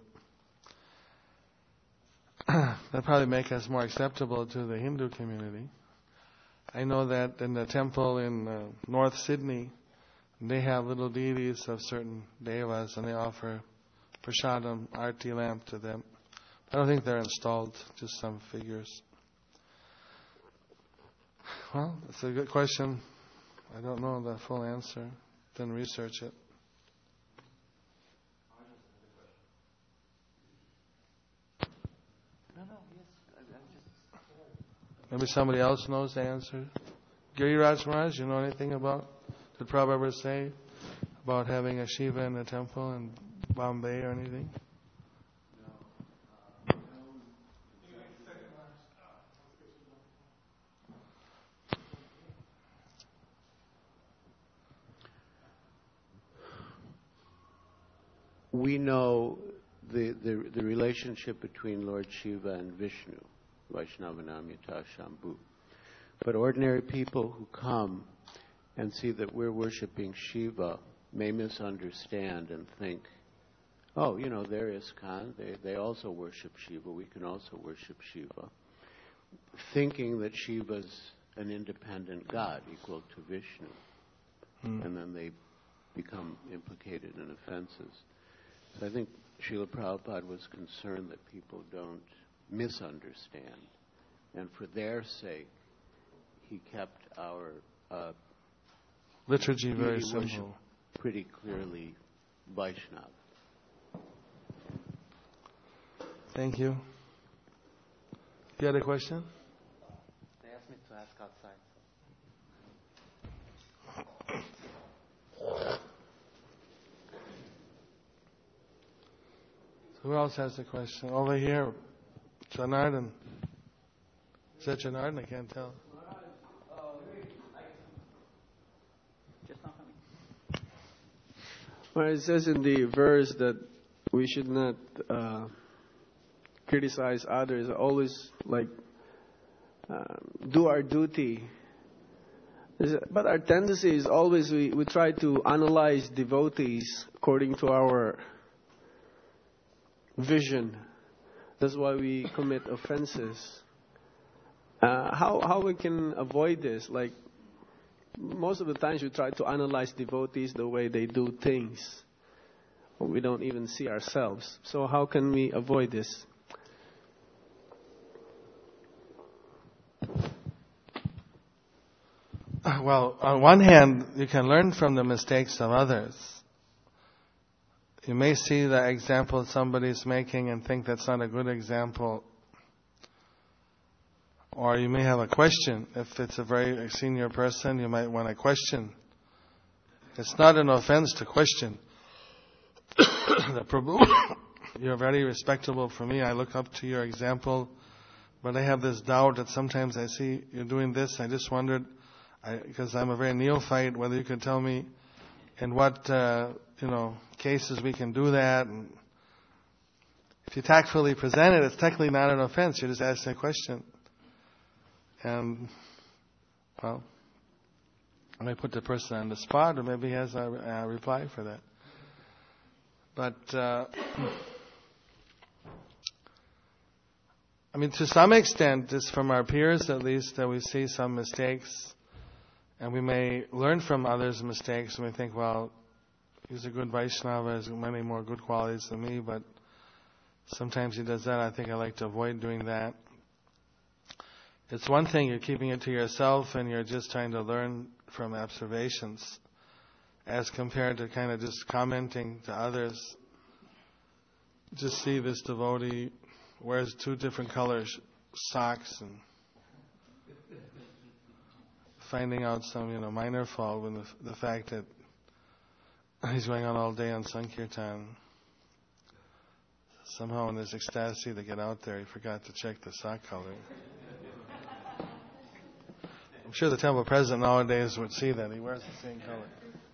but that probably make us more acceptable to the Hindu community. I know that in the temple in uh, North Sydney, they have little deities of certain devas, and they offer prasadam, arti lamp to them. I don't think they're installed, just some figures. Well, it's a good question. I don't know the full answer. Didn't research it. Maybe somebody else knows the answer. Giriraj Maharaj, you know anything about, did Prabhupada ever say about having a Shiva in the temple in Bombay or anything?
We know the, the the relationship between Lord Shiva and Vishnu, Vaishnavanamyata Shambhu. But ordinary people who come and see that we're worshiping Shiva may misunderstand and think, oh, you know, they're ISKCON, they, they also worship Shiva, we can also worship Shiva, thinking that Shiva's an independent god equal to Vishnu. Mm. And then they become implicated in offenses. So I think Srila Prabhupada was concerned that people don't misunderstand. And for their sake, he kept our uh,
liturgy very
deity worship
simple.
pretty clearly Vaishnava.
Thank you. You had a question?
They asked me to ask outside.
Who else has a question? Over here, Janardan. Is that Janardan? I can't tell.
Well, it says in the verse that we should not uh, criticize others. Always like uh, do our duty. But our tendency is always we, we try to analyze devotees according to our vision. That's why we commit offenses. Uh, how how we can avoid this? Like most of the times we try to analyze devotees the way they do things. We don't even see ourselves. So how can we avoid this?
Well, on one hand, you can learn from the mistakes of others. You may see the example somebody's making and think that's not a good example. Or you may have a question. If it's a very senior person, you might want to question. It's not an offense to question. The Prabhu, you're very respectable for me. I look up to your example. But I have this doubt that sometimes I see you're doing this. I just wondered, I, because I'm a very neophyte, whether you could tell me in what, uh, you know, cases we can do that. And if you tactfully present it, it's technically not an offense. You're just asking a question. And, well, I may put the person on the spot, or maybe he has a, a reply for that. But, uh, I mean, to some extent, just from our peers at least, that we see some mistakes, and we may learn from others' mistakes, and we think, well, he's a good Vaishnava, has many more good qualities than me, but sometimes he does that. I think I like to avoid doing that. It's one thing you're keeping it to yourself and you're just trying to learn from observations, as compared to kind of just commenting to others. Just see this devotee wears two different color sh- socks and finding out some, you know, minor fault with the, the fact that he's going on all day on Sankirtan. Somehow in his ecstasy to get out there, he forgot to check the sock color. I'm sure the temple president nowadays would see that. He wears the same color.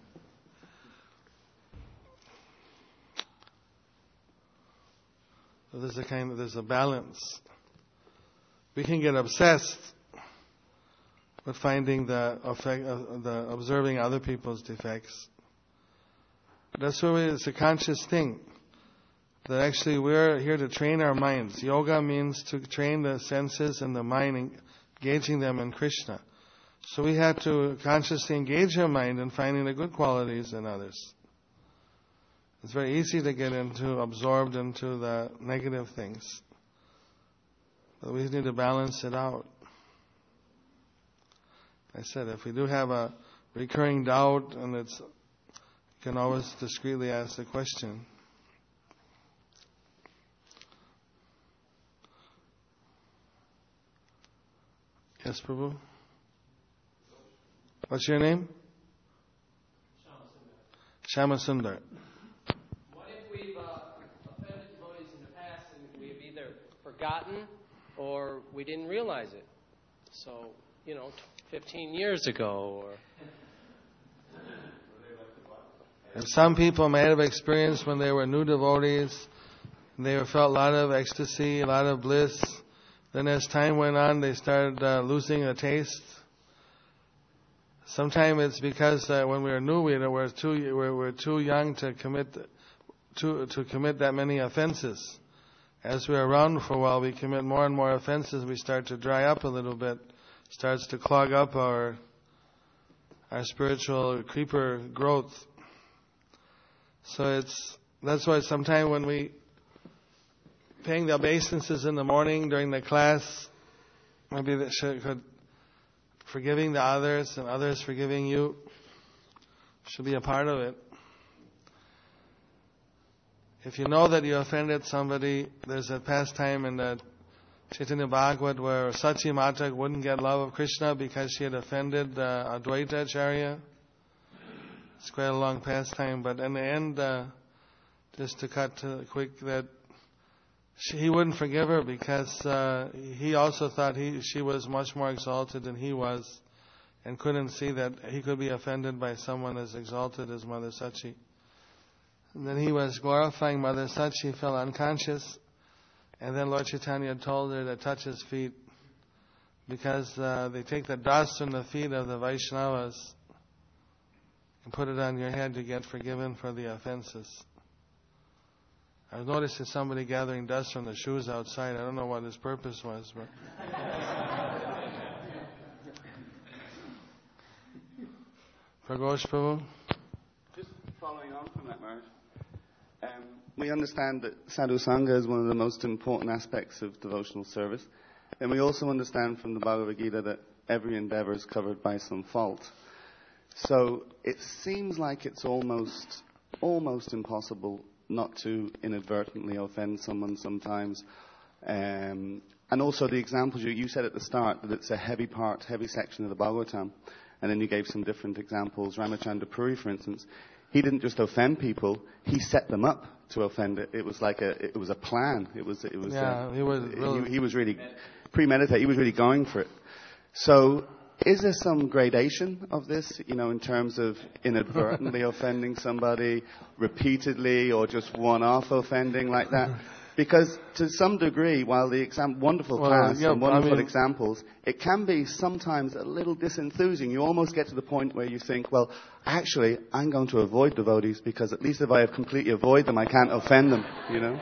So there's a kind of, there's a balance. We can get obsessed with finding the effect, uh, the observing other people's defects. That's why it's a conscious thing. That actually we're here to train our minds. Yoga means to train the senses and the mind, engaging them in Krishna. So we have to consciously engage our mind in finding the good qualities in others. It's very easy to get into, absorbed into the negative things. But we need to balance it out. I said, if we do have a recurring doubt, and it's, you can always discreetly ask the question. Yes, Prabhu? What's your name? Shama Sundar.
What if we've uh, offended devotees in the past and we've either forgotten or we didn't realize it? So, you know, fifteen years ago or...
And some people may have experienced when they were new devotees, they felt a lot of ecstasy, a lot of bliss. Then as time went on, they started uh, losing a taste. Sometimes it's because uh, when we were new, we were too we were too young to commit to to commit that many offenses. As we're around for a while, we commit more and more offenses. We start to dry up a little bit. Starts to clog up our our spiritual creeper growth. So it's that's why sometimes when we paying the obeisances in the morning during the class, maybe that should, could forgiving the others and others forgiving you should be a part of it. If you know that you offended somebody, there's a pastime in the Chaitanya Bhagavat where Sachi Mata wouldn't get love of Krishna because she had offended uh, Advaita Acharya. It's quite a long pastime, but in the end, uh, just to cut to quick, that she, he wouldn't forgive her because uh, he also thought he she was much more exalted than he was, and couldn't see that he could be offended by someone as exalted as Mother Sachi. And then he was glorifying Mother Sachi, fell unconscious, and then Lord Chaitanya told her to touch his feet because uh, they take the dust from the feet of the Vaishnavas and put it on your head to get forgiven for the offenses. I've noticed that somebody gathering dust from the shoes outside. I don't know what his purpose was, but Pragosh Prabhu?
Just following on from that, Maharaj. Um, we understand that sadhu sangha is one of the most important aspects of devotional service, and we also understand from the Bhagavad Gita that every endeavor is covered by some fault. So it seems like it's almost almost impossible not to inadvertently offend someone sometimes. Um, and also the examples you, you said at the start that it's a heavy part, heavy section of the Bhagavatam, and then you gave some different examples. Ramachandra Puri, for instance, he didn't just offend people; he set them up to offend. It, it was like a, it was a plan. It was, it was.
Yeah,
uh,
he was. Really
he, he was really premeditated. He was really going for it. So, is there some gradation of this? You know, in terms of inadvertently offending somebody repeatedly, or just one-off offending like that? Because to some degree, while the exam- wonderful
Well,
class
yeah,
and wonderful
I mean,
examples, it can be sometimes a little disenthusing. You almost get to the point where you think, well, actually, I'm going to avoid devotees because at least if I have completely avoid them, I can't offend them, you know?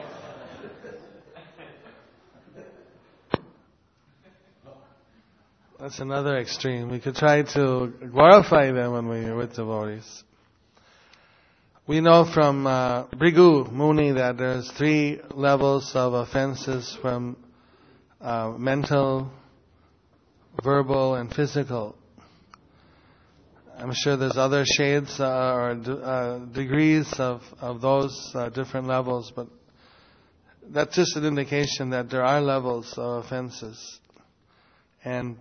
That's another extreme. We could try to glorify them when we are with devotees. We know from uh, Bhrigu Muni that there's three levels of offenses, from uh, mental, verbal, and physical. I'm sure there's other shades uh, or d- uh, degrees of, of those uh, different levels, but that's just an indication that there are levels of offenses. And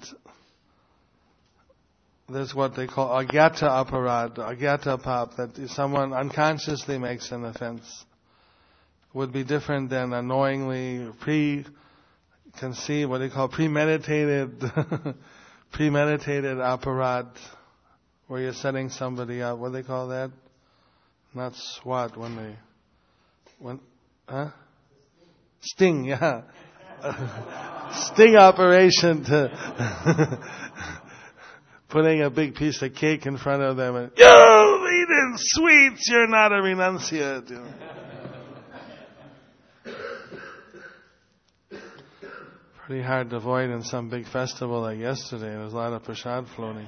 there's what they call agyata aparad, agyata pap, that if someone unconsciously makes an offense, would be different than a knowingly pre-conceived, what they call premeditated, premeditated aparad, where you're setting somebody up. What do they call that? Not SWAT, when they, when, huh? Sting, yeah. Sting operation to putting a big piece of cake in front of them and, you're eating sweets, you're not a renunciate. You know. Pretty hard to avoid in some big festival like yesterday. There was a lot of prasad floating.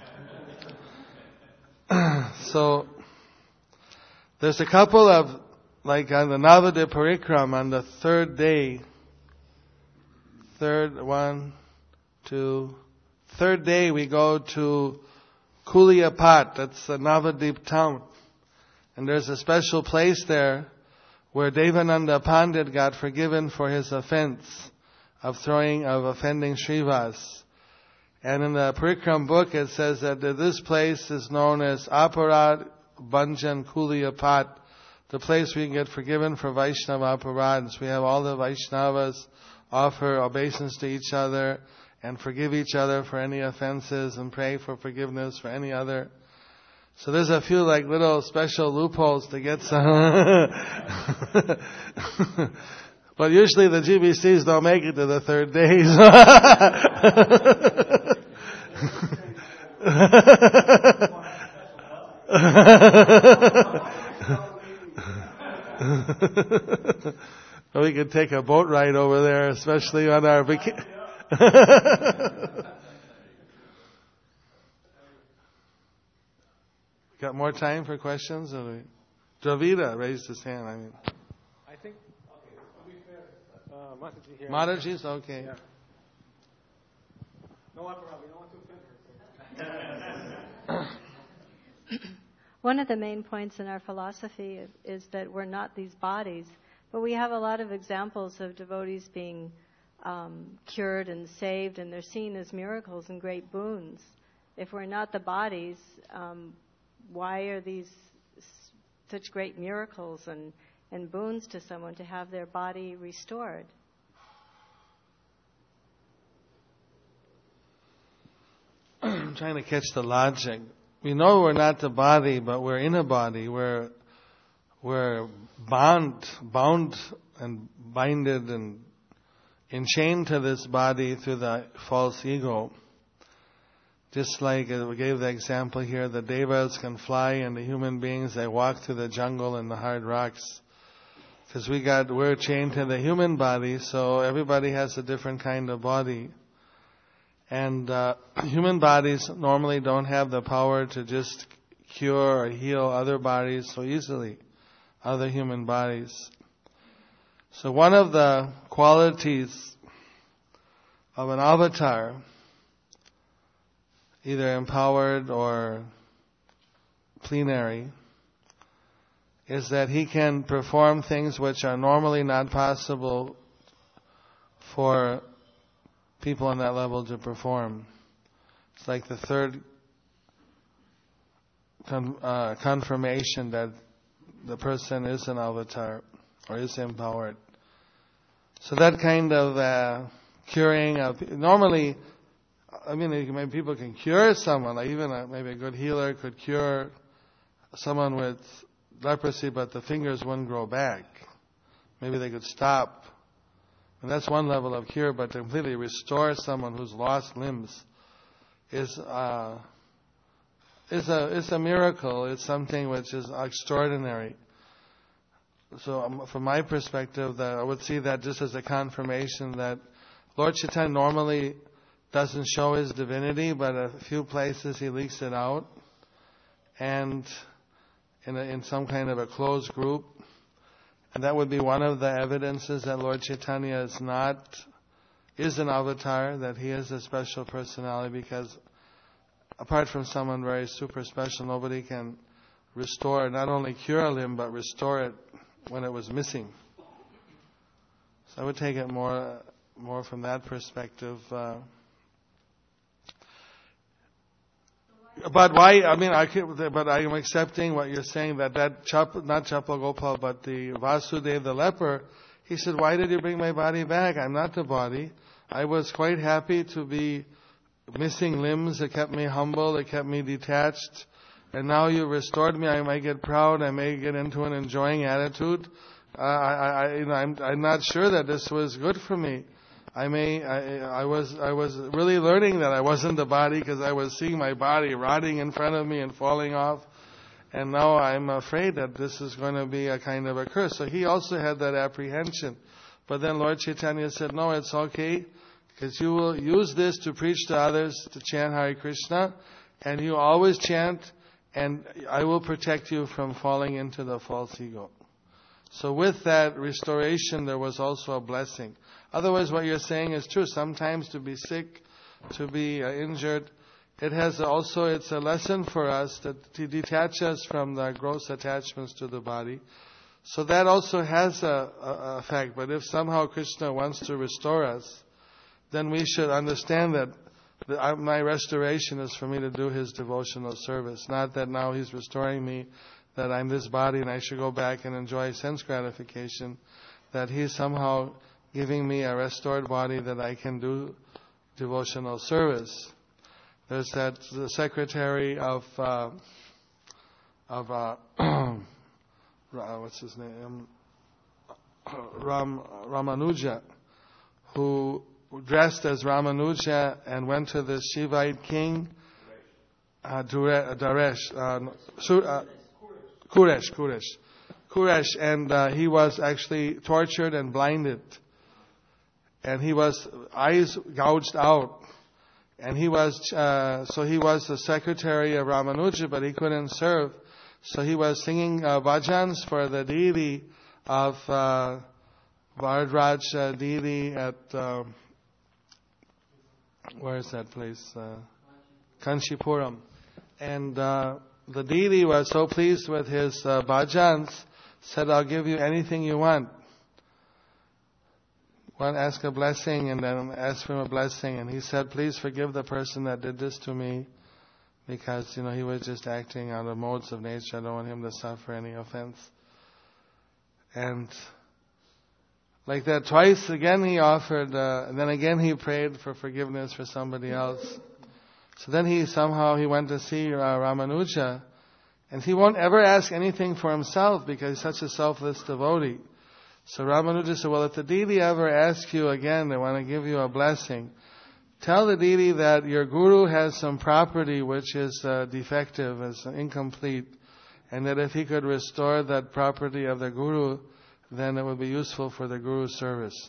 So, there's a couple of, like on the Navadip Parikram, on the third day, third, one, two, third day we go to Kuliapat, that's the Navadip town. And there's a special place there where Devananda Pandit got forgiven for his offense of throwing, of offending Srivas. And in the Parikram book it says that this place is known as Aparad Bhanjan Kuliapat, the place we can get forgiven for Vaishnava aparads. We have all the Vaishnavas offer obeisance to each other and forgive each other for any offenses and pray for forgiveness for any other. So there's a few like little special loopholes to get some. But usually the G B Cs don't make it to the third day. We could take a boat ride over there, especially on our vacation. Got more time for questions? Or we... Dravida raised his hand. I mean.
think, okay, to be fair, uh, Mataji here.
Mataji's okay.
Yeah. No one probably, no one to offend her.
One of the main points in our philosophy is, is that we're not these bodies, but we have a lot of examples of devotees being um, cured and saved, and they're seen as miracles and great boons. If we're not the bodies, um, why are these s- such great miracles and, and boons to someone to have their body restored?
I'm trying to catch the logic. We know we're not the body, but we're in a body. We're we're bound, bound and binded and enchained to this body through the false ego. Just like uh, we gave the example here, the devas can fly, and the human beings, they walk through the jungle and the hard rocks. Because we got we're chained to the human body, so everybody has a different kind of body. And uh, human bodies normally don't have the power to just cure or heal other bodies so easily, other human bodies. So one of the qualities of an avatar, either empowered or plenary, is that he can perform things which are normally not possible for people on that level to perform. It's like the third con- uh, confirmation that the person is an avatar or is empowered. So that kind of uh, curing of normally, I mean, maybe people can cure someone. Like even a, maybe a good healer could cure someone with leprosy, but the fingers wouldn't grow back. Maybe they could stop. And that's one level of cure, but to completely restore someone who's lost limbs is uh, is a is a miracle. It's something which is extraordinary. So, um, from my perspective, that I would see that just as a confirmation that Lord Chaitanya normally doesn't show his divinity, but a few places he leaks it out, and in a, in some kind of a closed group. And that would be one of the evidences that Lord Chaitanya is not, is an avatar, that he is a special personality, because apart from someone very super special, nobody can restore, not only cure a limb, but restore it when it was missing. So I would take it more, more from that perspective. Uh, But why? I mean, I can, but I am accepting what you're saying, that that Chap, not Chapal Gopal, but the Vasudeva the leper. He said, "Why did you bring my body back? I'm not the body. I was quite happy to be missing limbs. It kept me humble. It kept me detached. And now you restored me. I may get proud. I may get into an enjoying attitude. Uh, I, I, you know, I'm, I'm not sure that this was good for me. I may, I, I was, I was really learning that I wasn't the body, because I was seeing my body rotting in front of me and falling off. And now I'm afraid that this is going to be a kind of a curse." So he also had that apprehension. But then Lord Chaitanya said, "No, it's okay, because you will use this to preach to others, to chant Hare Krishna, and you always chant, and I will protect you from falling into the false ego." So with that restoration, there was also a blessing. Otherwise, what you're saying is true. Sometimes to be sick, to be uh, injured, it has also, it's a lesson for us that to detach us from the gross attachments to the body. So that also has a, a, a effect. But if somehow Krishna wants to restore us, then we should understand that the, uh, my restoration is for me to do His devotional service. Not that now He's restoring me, that I'm this body and I should go back and enjoy sense gratification. That He's somehow giving me a restored body that I can do devotional service. There's that the secretary of uh, of uh, what's his name, Ram Ramanuja, who dressed as Ramanuja and went to the Shivite king, uh, Daresh, uh, uh, Kuresh, Kuresh, Kuresh, and uh, he was actually tortured and blinded. And he was eyes gouged out, and he was uh, so he was the secretary of Ramanuja, but he couldn't serve. So he was singing uh, bhajans for the deity of uh, Varadraj uh, deity at, uh, where is that place? Uh, Kanchipuram. And uh, the deity was so pleased with his uh, bhajans, said, I'll give you anything you want. One ask a blessing and then ask for him a blessing. And he said, please forgive the person that did this to me, because, you know, he was just acting out of modes of nature. I don't want him to suffer any offense. And like that twice again he offered, uh, and then again he prayed for forgiveness for somebody else. So then he somehow, he went to see uh, Ramanuja, and he won't ever ask anything for himself because he's such a selfless devotee. So Ramanuja said, well, if the deity ever asks you again, they want to give you a blessing, tell the deity that your guru has some property which is uh, defective, is incomplete, and that if he could restore that property of the guru, then it would be useful for the guru's service.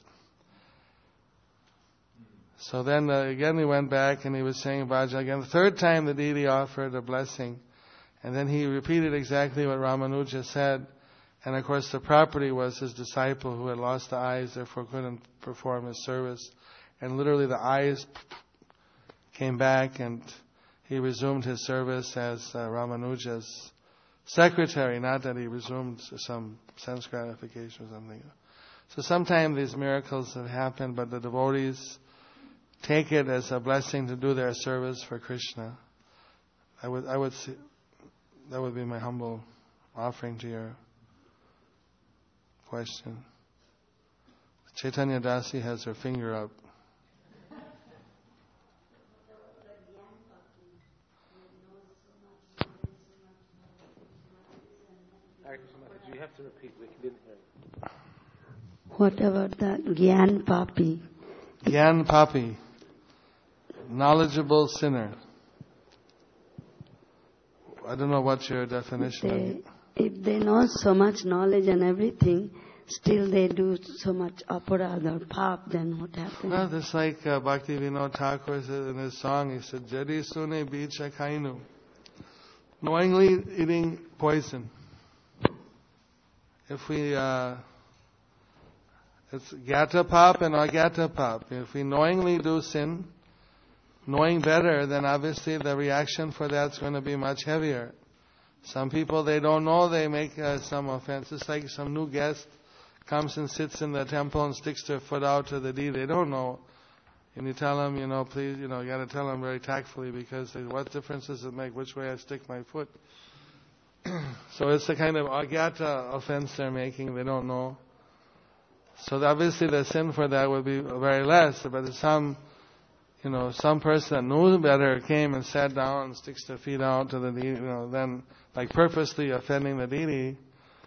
So then uh, again he went back and he was saying bhajan again. The third time the deity offered a blessing, and then he repeated exactly what Ramanuja said. And of course the property was his disciple who had lost the eyes, therefore couldn't perform his service. And literally the eyes came back and he resumed his service as uh, Ramanuja's secretary, not that he resumed some sense gratification or something. So sometimes these miracles have happened, but the devotees take it as a blessing to do their service for Krishna. I would, I would see, that would be my humble offering to your question. Chaitanya Dasi has her finger up.
You have to repeat. We didn't hear you.
What about the Gyan Papi?
Gyan Papi, knowledgeable sinner. I don't know what's your definition.
They, if they know so much knowledge and everything, still they do so much aparad or pap, then what happens?
Well, just like uh, Bhakti Vinod Thakur said in his song, he said, Jadi sune bicha kainu. Knowingly eating poison. If we, uh, it's gata pap and agata pap. If we knowingly do sin, knowing better, then obviously the reaction for that's going to be much heavier. Some people, they don't know, they make uh, some offense. It's like some new guest comes and sits in the temple and sticks their foot out to the deity. They don't know. And you tell them, you know, please, you know, you got to tell them very tactfully, because they, what difference does it make which way I stick my foot? So it's the kind of agata offense they're making. They don't know. So obviously the sin for that would be very less. But if some, you know, some person that knew better came and sat down and sticks their feet out to the deity, you know, then like purposely offending the deity,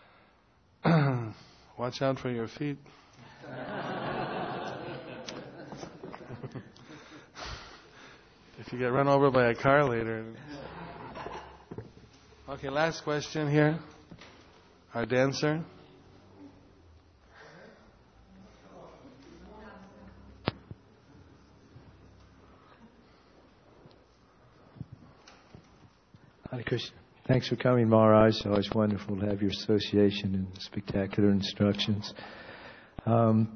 watch out for your feet. If you get run over by a car later. Okay, last question here. Our dancer.
Hare Krishna. Thanks for coming, Maharaj. It's always wonderful to have your association and spectacular instructions. Um,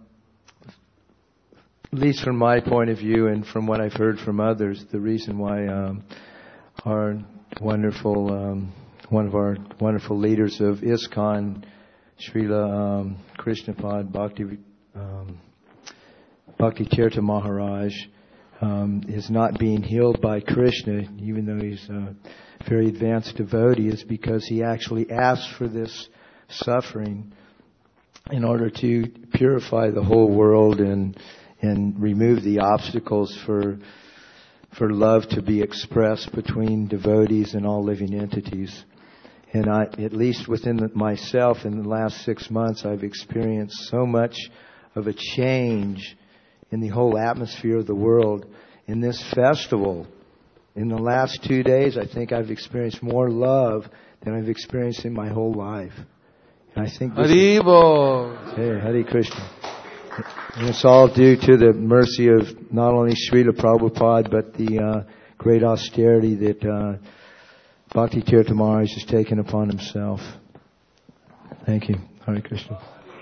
at least from my point of view and from what I've heard from others, the reason why um, our wonderful, um, one of our wonderful leaders of ISKCON, Srila um, Krishnapad Bhakti, um, Bhakti Tirtha Maharaj, um, is not being healed by Krishna, even though he's a very advanced devotee, is because he actually asked for this suffering in order to purify the whole world and and remove the obstacles for for love to be expressed between devotees and all living entities. And I, at least within the, myself, in the last six months, I've experienced so much of a change in the whole atmosphere of the world. In this festival, in the last two days, I think I've experienced more love than I've experienced in my whole life. And I think this
Haribo.
Hey, Hare Krishna. And it's all due to the mercy of not only Srila Prabhupada, but the uh, great austerity that uh, Bhakti Tirtha Maharaj has taken upon himself. Thank you. Hare Krishna.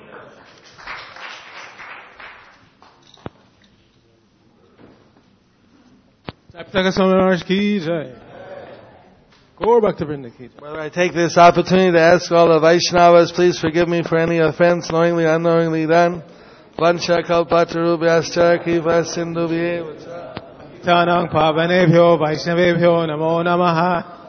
Saptaka Samaharaj ki jai. Gaur Bhaktivinoda ki jai.
Whether I take this opportunity to ask all the Vaishnavas, please forgive me for any offense, knowingly, unknowingly done. Vansha kalpatarubhyascha kripa sindhubhye.
Tanang pavanebhyo Vaishnavebhyo namo namaha.